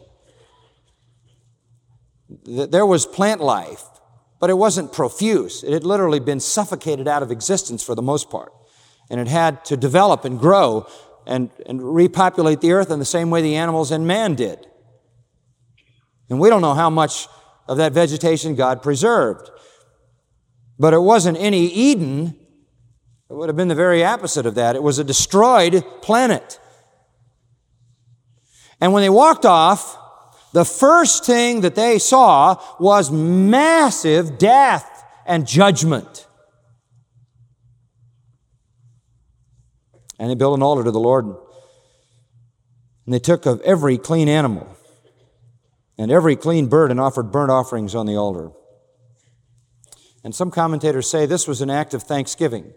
There was plant life, but it wasn't profuse. It had literally been suffocated out of existence for the most part. And it had to develop and grow and, and repopulate the earth in the same way the animals and man did. And we don't know how much of that vegetation God preserved. But it wasn't any Eden. It would have been the very opposite of that. It was a destroyed planet. And when they walked off, the first thing that they saw was massive death and judgment. And they built an altar to the Lord. And they took of every clean animal and every clean bird and offered burnt offerings on the altar. And some commentators say this was an act of thanksgiving.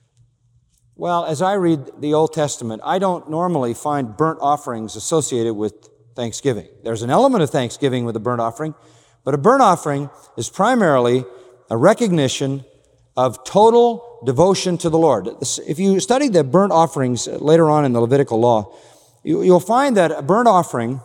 Well, as I read the Old Testament, I don't normally find burnt offerings associated with Thanksgiving. There's an element of thanksgiving with a burnt offering, but a burnt offering is primarily a recognition of total devotion to the Lord. If you study the burnt offerings later on in the Levitical law, you'll find that a burnt offering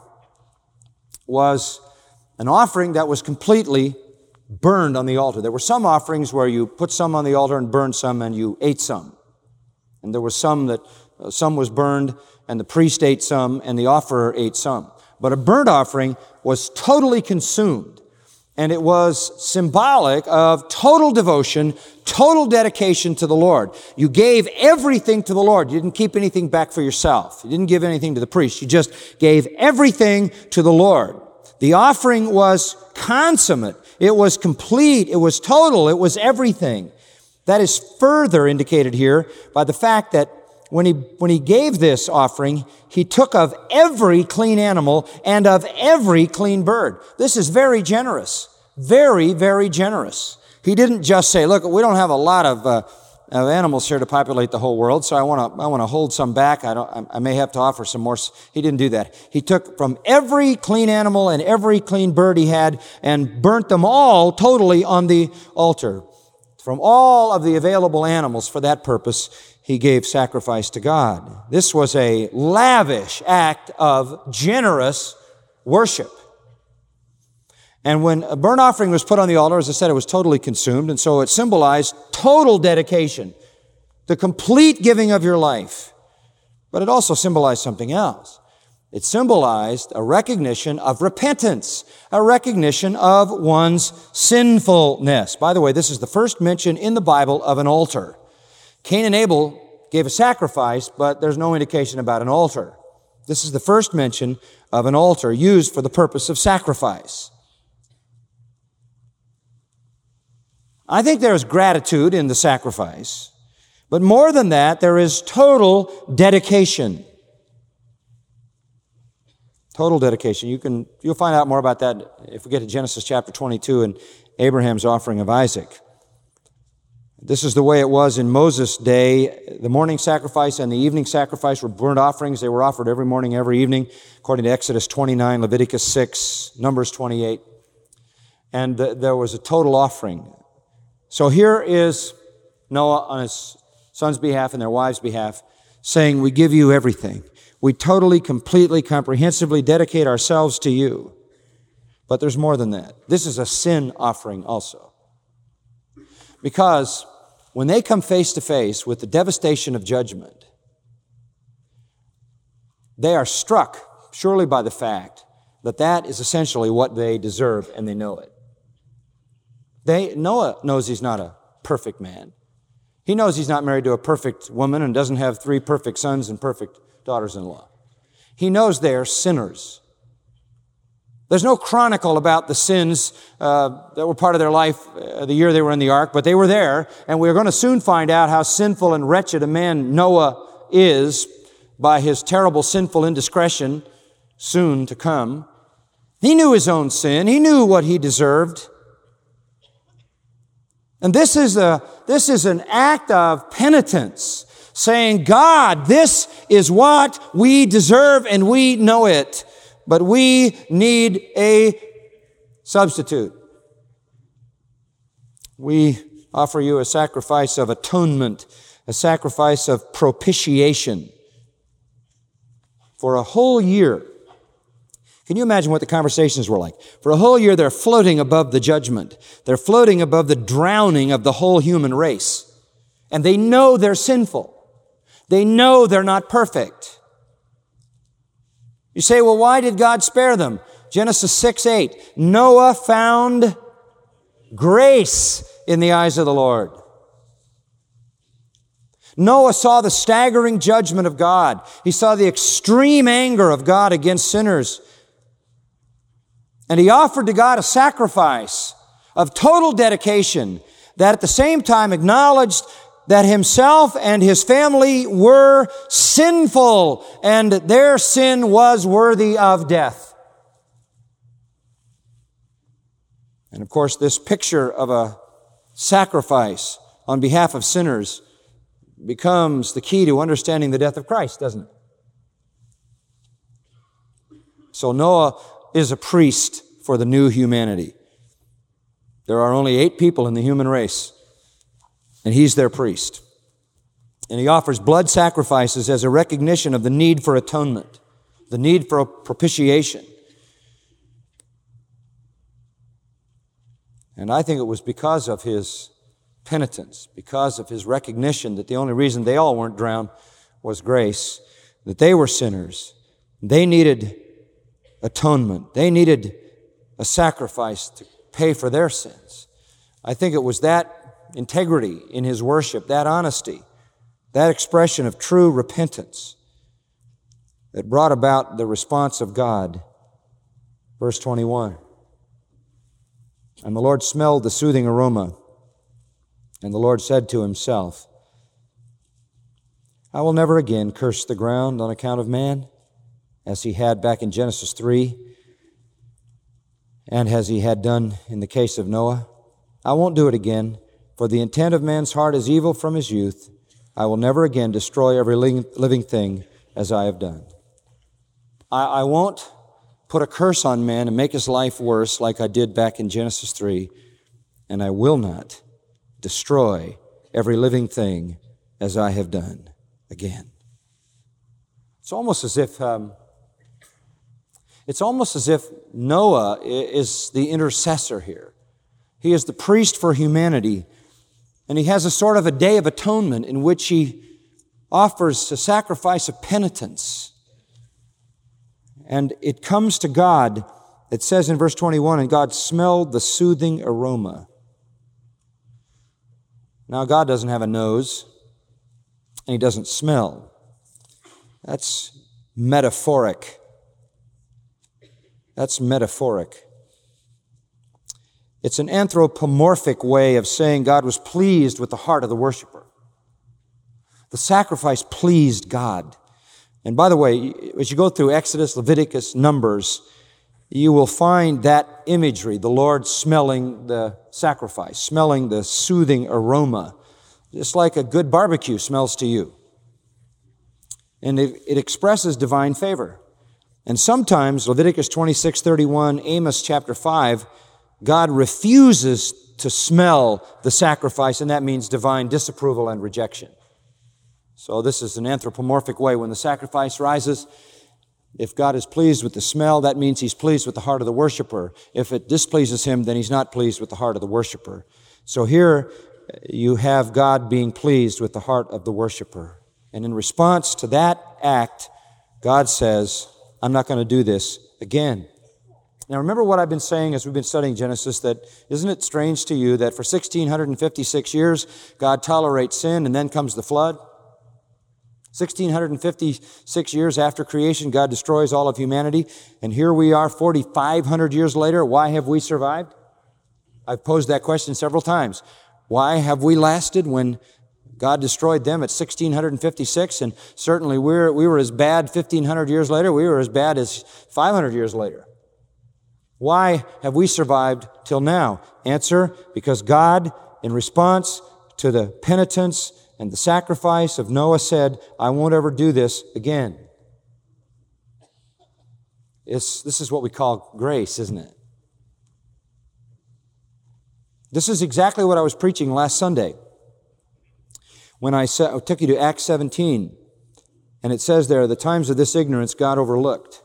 was an offering that was completely burned on the altar. There were some offerings where you put some on the altar and burned some and you ate some. And there was some that, uh, some was burned and the priest ate some and the offerer ate some. But a burnt offering was totally consumed, and it was symbolic of total devotion, total dedication to the Lord. You gave everything to the Lord. You didn't keep anything back for yourself. You didn't give anything to the priest. You just gave everything to the Lord. The offering was consummate. It was complete. It was total. It was everything. That is further indicated here by the fact that When he, when he gave this offering, he took of every clean animal and of every clean bird. This is very generous. Very, very generous. He didn't just say, look, we don't have a lot of, uh, of animals here to populate the whole world, so I want to I want to hold some back. I, don't, I may have to offer some more. He didn't do that. He took from every clean animal and every clean bird he had and burnt them all totally on the altar. From all of the available animals for that purpose, he gave sacrifice to God. This was a lavish act of generous worship. And when a burnt offering was put on the altar, as I said, it was totally consumed, and so it symbolized total dedication, the complete giving of your life. But it also symbolized something else. It symbolized a recognition of repentance, a recognition of one's sinfulness. By the way, this is the first mention in the Bible of an altar. Cain and Abel gave a sacrifice, but there's no indication about an altar. This is the first mention of an altar used for the purpose of sacrifice. I think there is gratitude in the sacrifice, But more than that, there is total dedication. Total dedication. You can, you'll find out more about that if we get to Genesis chapter twenty-two and Abraham's offering of Isaac. This is the way it was in Moses' day. The morning sacrifice and the evening sacrifice were burnt offerings. They were offered every morning, every evening, according to Exodus twenty-nine, Leviticus six, Numbers twenty-eight. And th- there was a total offering. So here is Noah on his son's behalf and their wives' behalf saying, we give you everything. We totally, completely, comprehensively dedicate ourselves to you. But there's more than that. This is a sin offering also. Because when they come face to face with the devastation of judgment, they are struck surely by the fact that that is essentially what they deserve, and they know it. They, Noah knows he's not a perfect man. He knows he's not married to a perfect woman and doesn't have three perfect sons and perfect daughters-in-law. He knows they're sinners. There's no chronicle about the sins uh, that were part of their life uh, the year they were in the ark, but they were there, and we're going to soon find out how sinful and wretched a man Noah is by his terrible sinful indiscretion soon to come. He knew his own sin. He knew what he deserved. And this is a, this is an act of penitence, saying, God, this is what we deserve and we know it, but we need a substitute. We offer you a sacrifice of atonement, a sacrifice of propitiation for a whole year. Can you imagine what the conversations were like? For a whole year, they're floating above the judgment. They're floating above the drowning of the whole human race. And they know they're sinful. They know they're not perfect. You say, well, why did God spare them? Genesis six eight. Noah found grace in the eyes of the Lord. Noah saw the staggering judgment of God. He saw the extreme anger of God against sinners. And he offered to God a sacrifice of total dedication that at the same time acknowledged that himself and his family were sinful and their sin was worthy of death. And of course, this picture of a sacrifice on behalf of sinners becomes the key to understanding the death of Christ, doesn't it? So Noah is a priest for the new humanity. There are only eight people in the human race, and he's their priest. And he offers blood sacrifices as a recognition of the need for atonement, the need for propitiation. And I think it was because of his penitence, because of his recognition that the only reason they all weren't drowned was grace, that they were sinners. They needed atonement. They needed a sacrifice to pay for their sins. I think it was that integrity in his worship, that honesty, that expression of true repentance that brought about the response of God. Verse twenty-one. And the Lord smelled the soothing aroma, and the Lord said to himself, I will never again curse the ground on account of man, as he had back in Genesis three, and as he had done in the case of Noah. I won't do it again, for the intent of man's heart is evil from his youth. I will never again destroy every living thing as I have done. I, I won't put a curse on man and make his life worse like I did back in Genesis three, and I will not destroy every living thing as I have done again. It's almost as if um, it's almost as if Noah is the intercessor here. He is the priest for humanity, and he has a sort of a day of atonement in which he offers a sacrifice of penitence. And it comes to God, it says in verse twenty-one, and God smelled the soothing aroma. Now, God doesn't have a nose, and he doesn't smell. That's metaphoric. That's metaphoric. It's an anthropomorphic way of saying God was pleased with the heart of the worshiper. The sacrifice pleased God. And by the way, as you go through Exodus, Leviticus, Numbers, you will find that imagery, the Lord smelling the sacrifice, smelling the soothing aroma, just like a good barbecue smells to you. And it, it expresses divine favor. And sometimes, Leviticus twenty-six thirty-one, Amos chapter five, God refuses to smell the sacrifice, and that means divine disapproval and rejection. So this is an anthropomorphic way. When the sacrifice rises, if God is pleased with the smell, that means He's pleased with the heart of the worshiper. If it displeases Him, then He's not pleased with the heart of the worshiper. So here you have God being pleased with the heart of the worshiper. And in response to that act, God says, I'm not going to do this again. Now remember what I've been saying as we've been studying Genesis, that isn't it strange to you that for one thousand six hundred fifty-six years, God tolerates sin and then comes the flood? one thousand six hundred fifty-six years after creation, God destroys all of humanity. And here we are forty-five hundred years later. Why have we survived? I've posed that question several times. Why have we lasted when God destroyed them at one thousand six hundred fifty-six? And certainly we're, we were as bad fifteen hundred years later. We were as bad as five hundred years later. Why have we survived till now? Answer, because God, in response to the penitence and the sacrifice of Noah, said, I won't ever do this again. It's, this is what we call grace, isn't it? This is exactly what I was preaching last Sunday when I, sa- I took you to Acts seventeen, and it says there, the times of this ignorance God overlooked.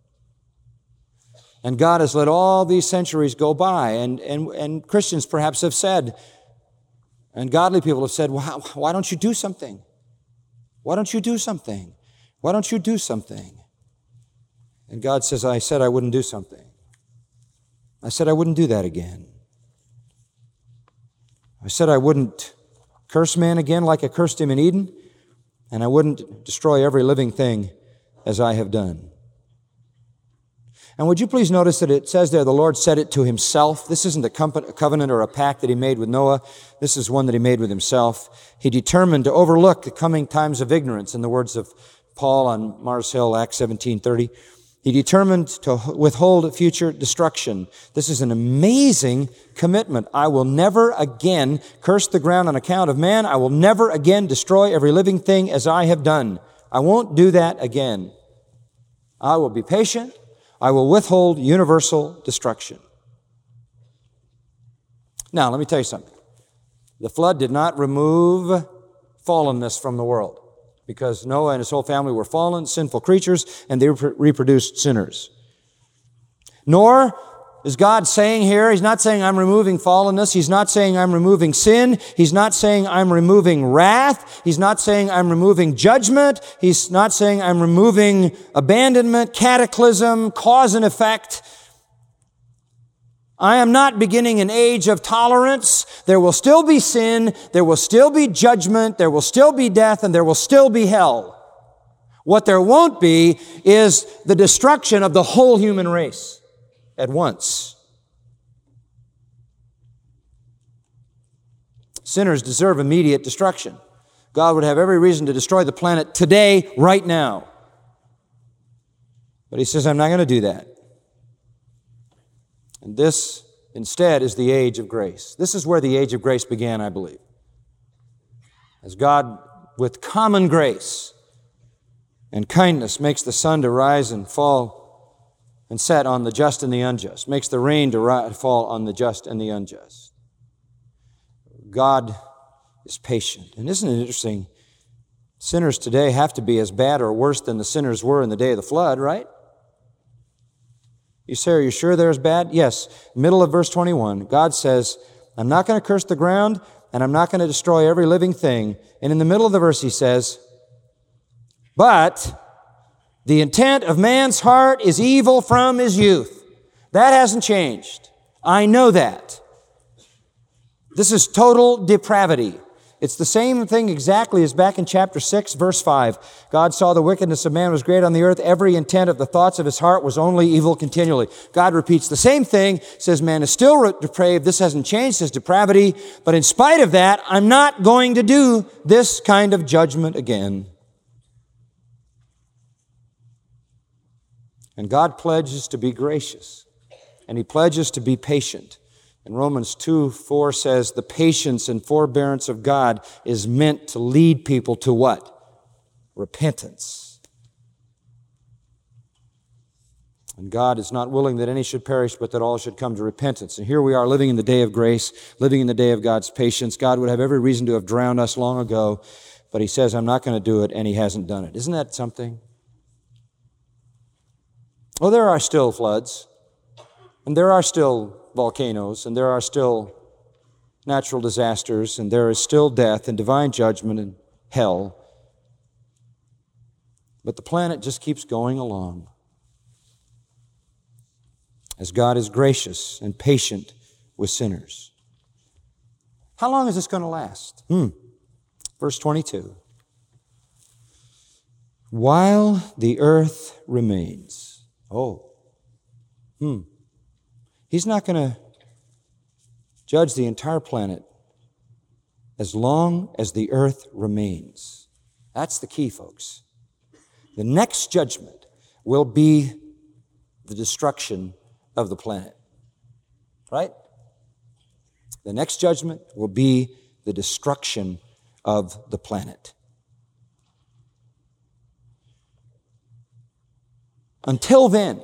And God has let all these centuries go by, and, and, and Christians perhaps have said, and godly people have said, well, why don't you do something? Why don't you do something? Why don't you do something? And God says, I said I wouldn't do something. I said I wouldn't do that again. I said I wouldn't curse man again like I cursed him in Eden, and I wouldn't destroy every living thing as I have done. And would you please notice that it says there, the Lord said it to Himself. This isn't a covenant or a pact that He made with Noah. This is one that He made with Himself. He determined to overlook the coming times of ignorance, in the words of Paul on Mars Hill, Acts seventeen thirty. He determined to withhold future destruction. This is an amazing commitment. I will never again curse the ground on account of man. I will never again destroy every living thing as I have done. I won't do that again. I will be patient. I will withhold universal destruction. Now, let me tell you something. The flood did not remove fallenness from the world, because Noah and his whole family were fallen, sinful creatures, and they reproduced sinners. Nor is God saying here, He's not saying I'm removing fallenness. He's not saying I'm removing sin. He's not saying I'm removing wrath. He's not saying I'm removing judgment. He's not saying I'm removing abandonment, cataclysm, cause and effect. I am not beginning an age of tolerance. There will still be sin. There will still be judgment. There will still be death, and there will still be hell. What there won't be is the destruction of the whole human race at once. Sinners deserve immediate destruction. God would have every reason to destroy the planet today, right now. But He says, I'm not going to do that. And this, instead, is the age of grace. This is where the age of grace began, I believe. As God, with common grace and kindness, makes the sun to rise and fall and set on the just and the unjust, makes the rain to rise, fall on the just and the unjust. God is patient. And isn't it interesting? Sinners today have to be as bad or worse than the sinners were in the day of the flood, right? You say, are you sure they're as bad? Yes. Middle of verse twenty-one, God says, I'm not going to curse the ground, and I'm not going to destroy every living thing. And in the middle of the verse He says, but the intent of man's heart is evil from his youth. That hasn't changed. I know that. This is total depravity. It's the same thing exactly as back in chapter six, verse five. God saw the wickedness of man was great on the earth. Every intent of the thoughts of his heart was only evil continually. God repeats the same thing, says man is still depraved. This hasn't changed his depravity. But in spite of that, I'm not going to do this kind of judgment again. And God pledges to be gracious. And he pledges to be patient. And Romans two four says the patience and forbearance of God is meant to lead people to what? Repentance. And God is not willing that any should perish, but that all should come to repentance. And here we are living in the day of grace, living in the day of God's patience. God would have every reason to have drowned us long ago, but he says, I'm not going to do it, and he hasn't done it. Isn't that something? Oh, there are still floods, and there are still volcanoes, and there are still natural disasters, and there is still death and divine judgment and hell. But the planet just keeps going along as God is gracious and patient with sinners. How long is this going to last? Hmm. Verse twenty-two. While the earth remains. Oh. Hmm. He's not going to judge the entire planet as long as the earth remains. That's the key, folks. The next judgment will be the destruction of the planet. Right? The next judgment will be the destruction of the planet. Until then,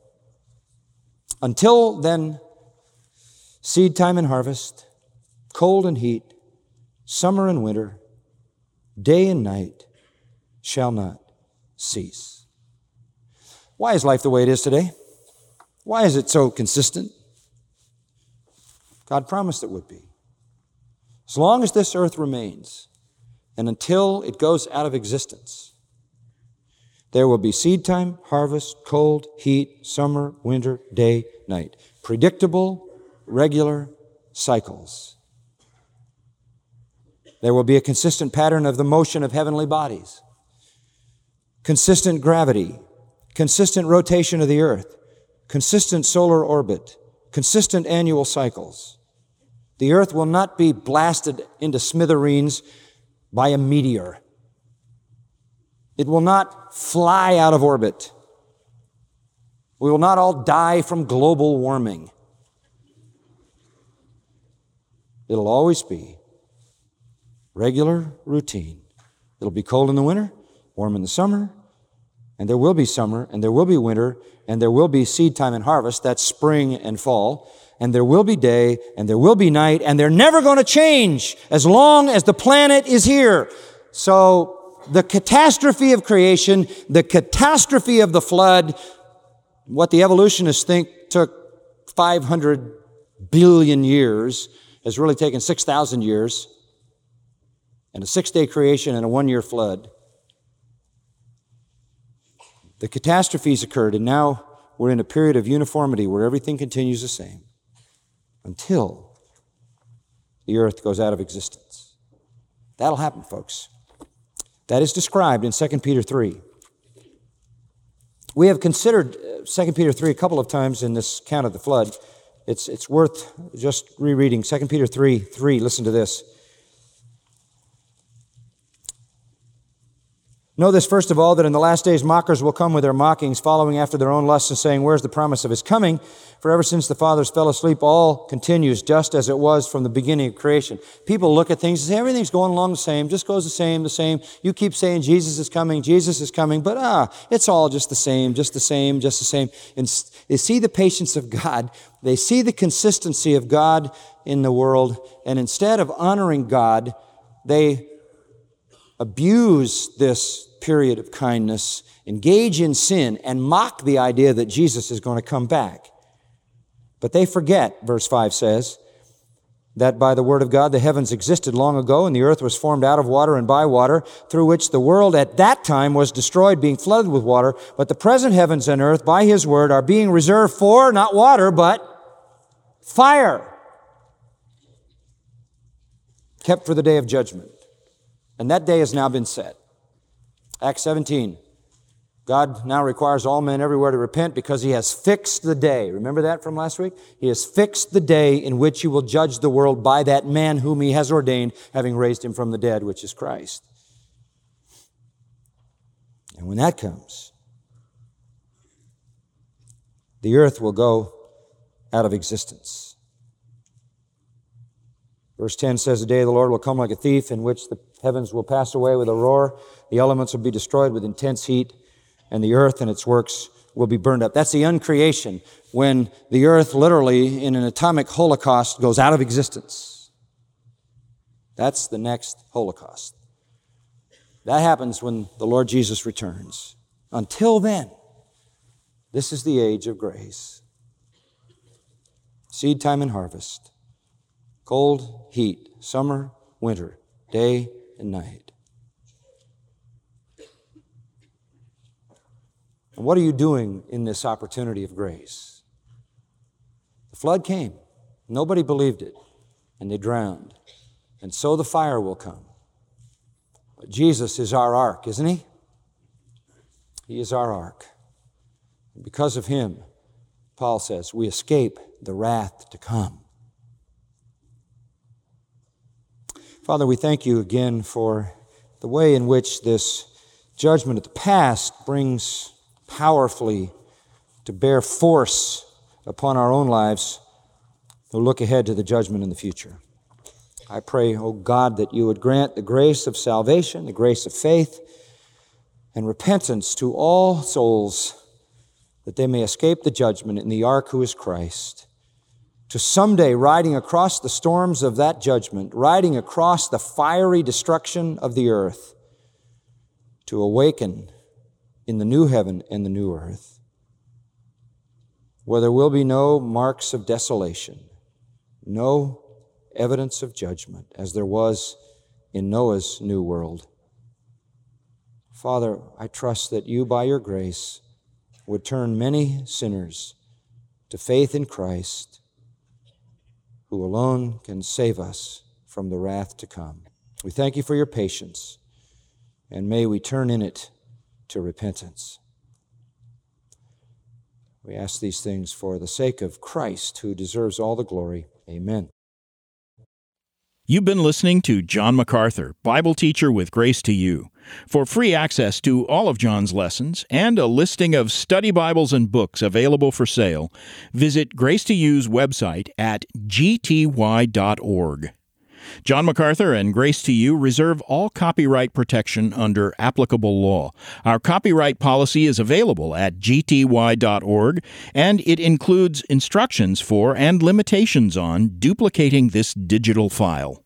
Until then, seed time and harvest, cold and heat, summer and winter, day and night shall not cease. Why is life the way it is today? Why is it so consistent? God promised it would be. As long as this earth remains, and until it goes out of existence, there will be seed time, harvest, cold, heat, summer, winter, day, night. Predictable, regular cycles. There will be a consistent pattern of the motion of heavenly bodies. Consistent gravity, consistent rotation of the earth, consistent solar orbit, consistent annual cycles. The earth will not be blasted into smithereens by a meteor. It will not fly out of orbit. We will not all die from global warming. It'll always be regular routine. It'll be cold in the winter, warm in the summer, and there will be summer, and there will be winter, and there will be seed time and harvest, that's spring and fall, and there will be day, and there will be night, and they're never going to change as long as the planet is here. So, the catastrophe of creation, the catastrophe of the flood, what the evolutionists think took five hundred billion years has really taken six thousand years, and a six-day creation and a one-year flood. The catastrophes occurred, and now we're in a period of uniformity where everything continues the same until the earth goes out of existence. That'll happen, folks. That is described in Second Peter three. We have considered Second Peter three a couple of times in this account of the flood. It's, it's worth just rereading. Second Peter three, three, listen to this. Know this, first of all, that in the last days mockers will come with their mockings, following after their own lusts and saying, where's the promise of his coming? For ever since the fathers fell asleep, all continues just as it was from the beginning of creation. People look at things and say, everything's going along the same, just goes the same, the same. You keep saying Jesus is coming, Jesus is coming, but ah, it's all just the same, just the same, just the same. And they see the patience of God. They see the consistency of God in the world. And instead of honoring God, they abuse this period of kindness, engage in sin, and mock the idea that Jesus is going to come back. But they forget, verse five says, that by the word of God the heavens existed long ago, and the earth was formed out of water and by water, through which the world at that time was destroyed, being flooded with water. But the present heavens and earth, by his word, are being reserved for, not water, but fire, kept for the day of judgment. And that day has now been set. Acts seventeen. God now requires all men everywhere to repent because He has fixed the day. Remember that from last week? He has fixed the day in which He will judge the world by that man whom He has ordained, having raised Him from the dead, which is Christ. And when that comes, the earth will go out of existence. Verse ten says, the day of the Lord will come like a thief, in which the heavens will pass away with a roar, the elements will be destroyed with intense heat, and the earth and its works will be burned up. That's the uncreation, when the earth literally, in an atomic holocaust, goes out of existence. That's the next holocaust. That happens when the Lord Jesus returns. Until then, this is the age of grace. Seed time and harvest. Cold, heat, summer, winter, day and night. And what are you doing in this opportunity of grace? The flood came. Nobody believed it, and they drowned. And so the fire will come. But Jesus is our ark, isn't He? He is our ark. And because of Him, Paul says, we escape the wrath to come. Father, we thank You again for the way in which this judgment of the past brings powerfully to bear force upon our own lives who look ahead to the judgment in the future. I pray, O God, that You would grant the grace of salvation, the grace of faith, and repentance to all souls, that they may escape the judgment in the ark who is Christ, to someday, riding across the storms of that judgment, riding across the fiery destruction of the earth, to awaken in the new heaven and the new earth, where there will be no marks of desolation, no evidence of judgment, as there was in Noah's new world. Father, I trust that You, by Your grace, would turn many sinners to faith in Christ, who alone can save us from the wrath to come. We thank You for Your patience, and may we turn in it to repentance. We ask these things for the sake of Christ, who deserves all the glory. Amen. You've been listening to John MacArthur, Bible teacher with Grace to You. For free access to all of John's lessons and a listing of study Bibles and books available for sale, visit Grace to You's website at g t y dot org. John MacArthur and Grace to You reserve all copyright protection under applicable law. Our copyright policy is available at g t y dot org, and it includes instructions for and limitations on duplicating this digital file.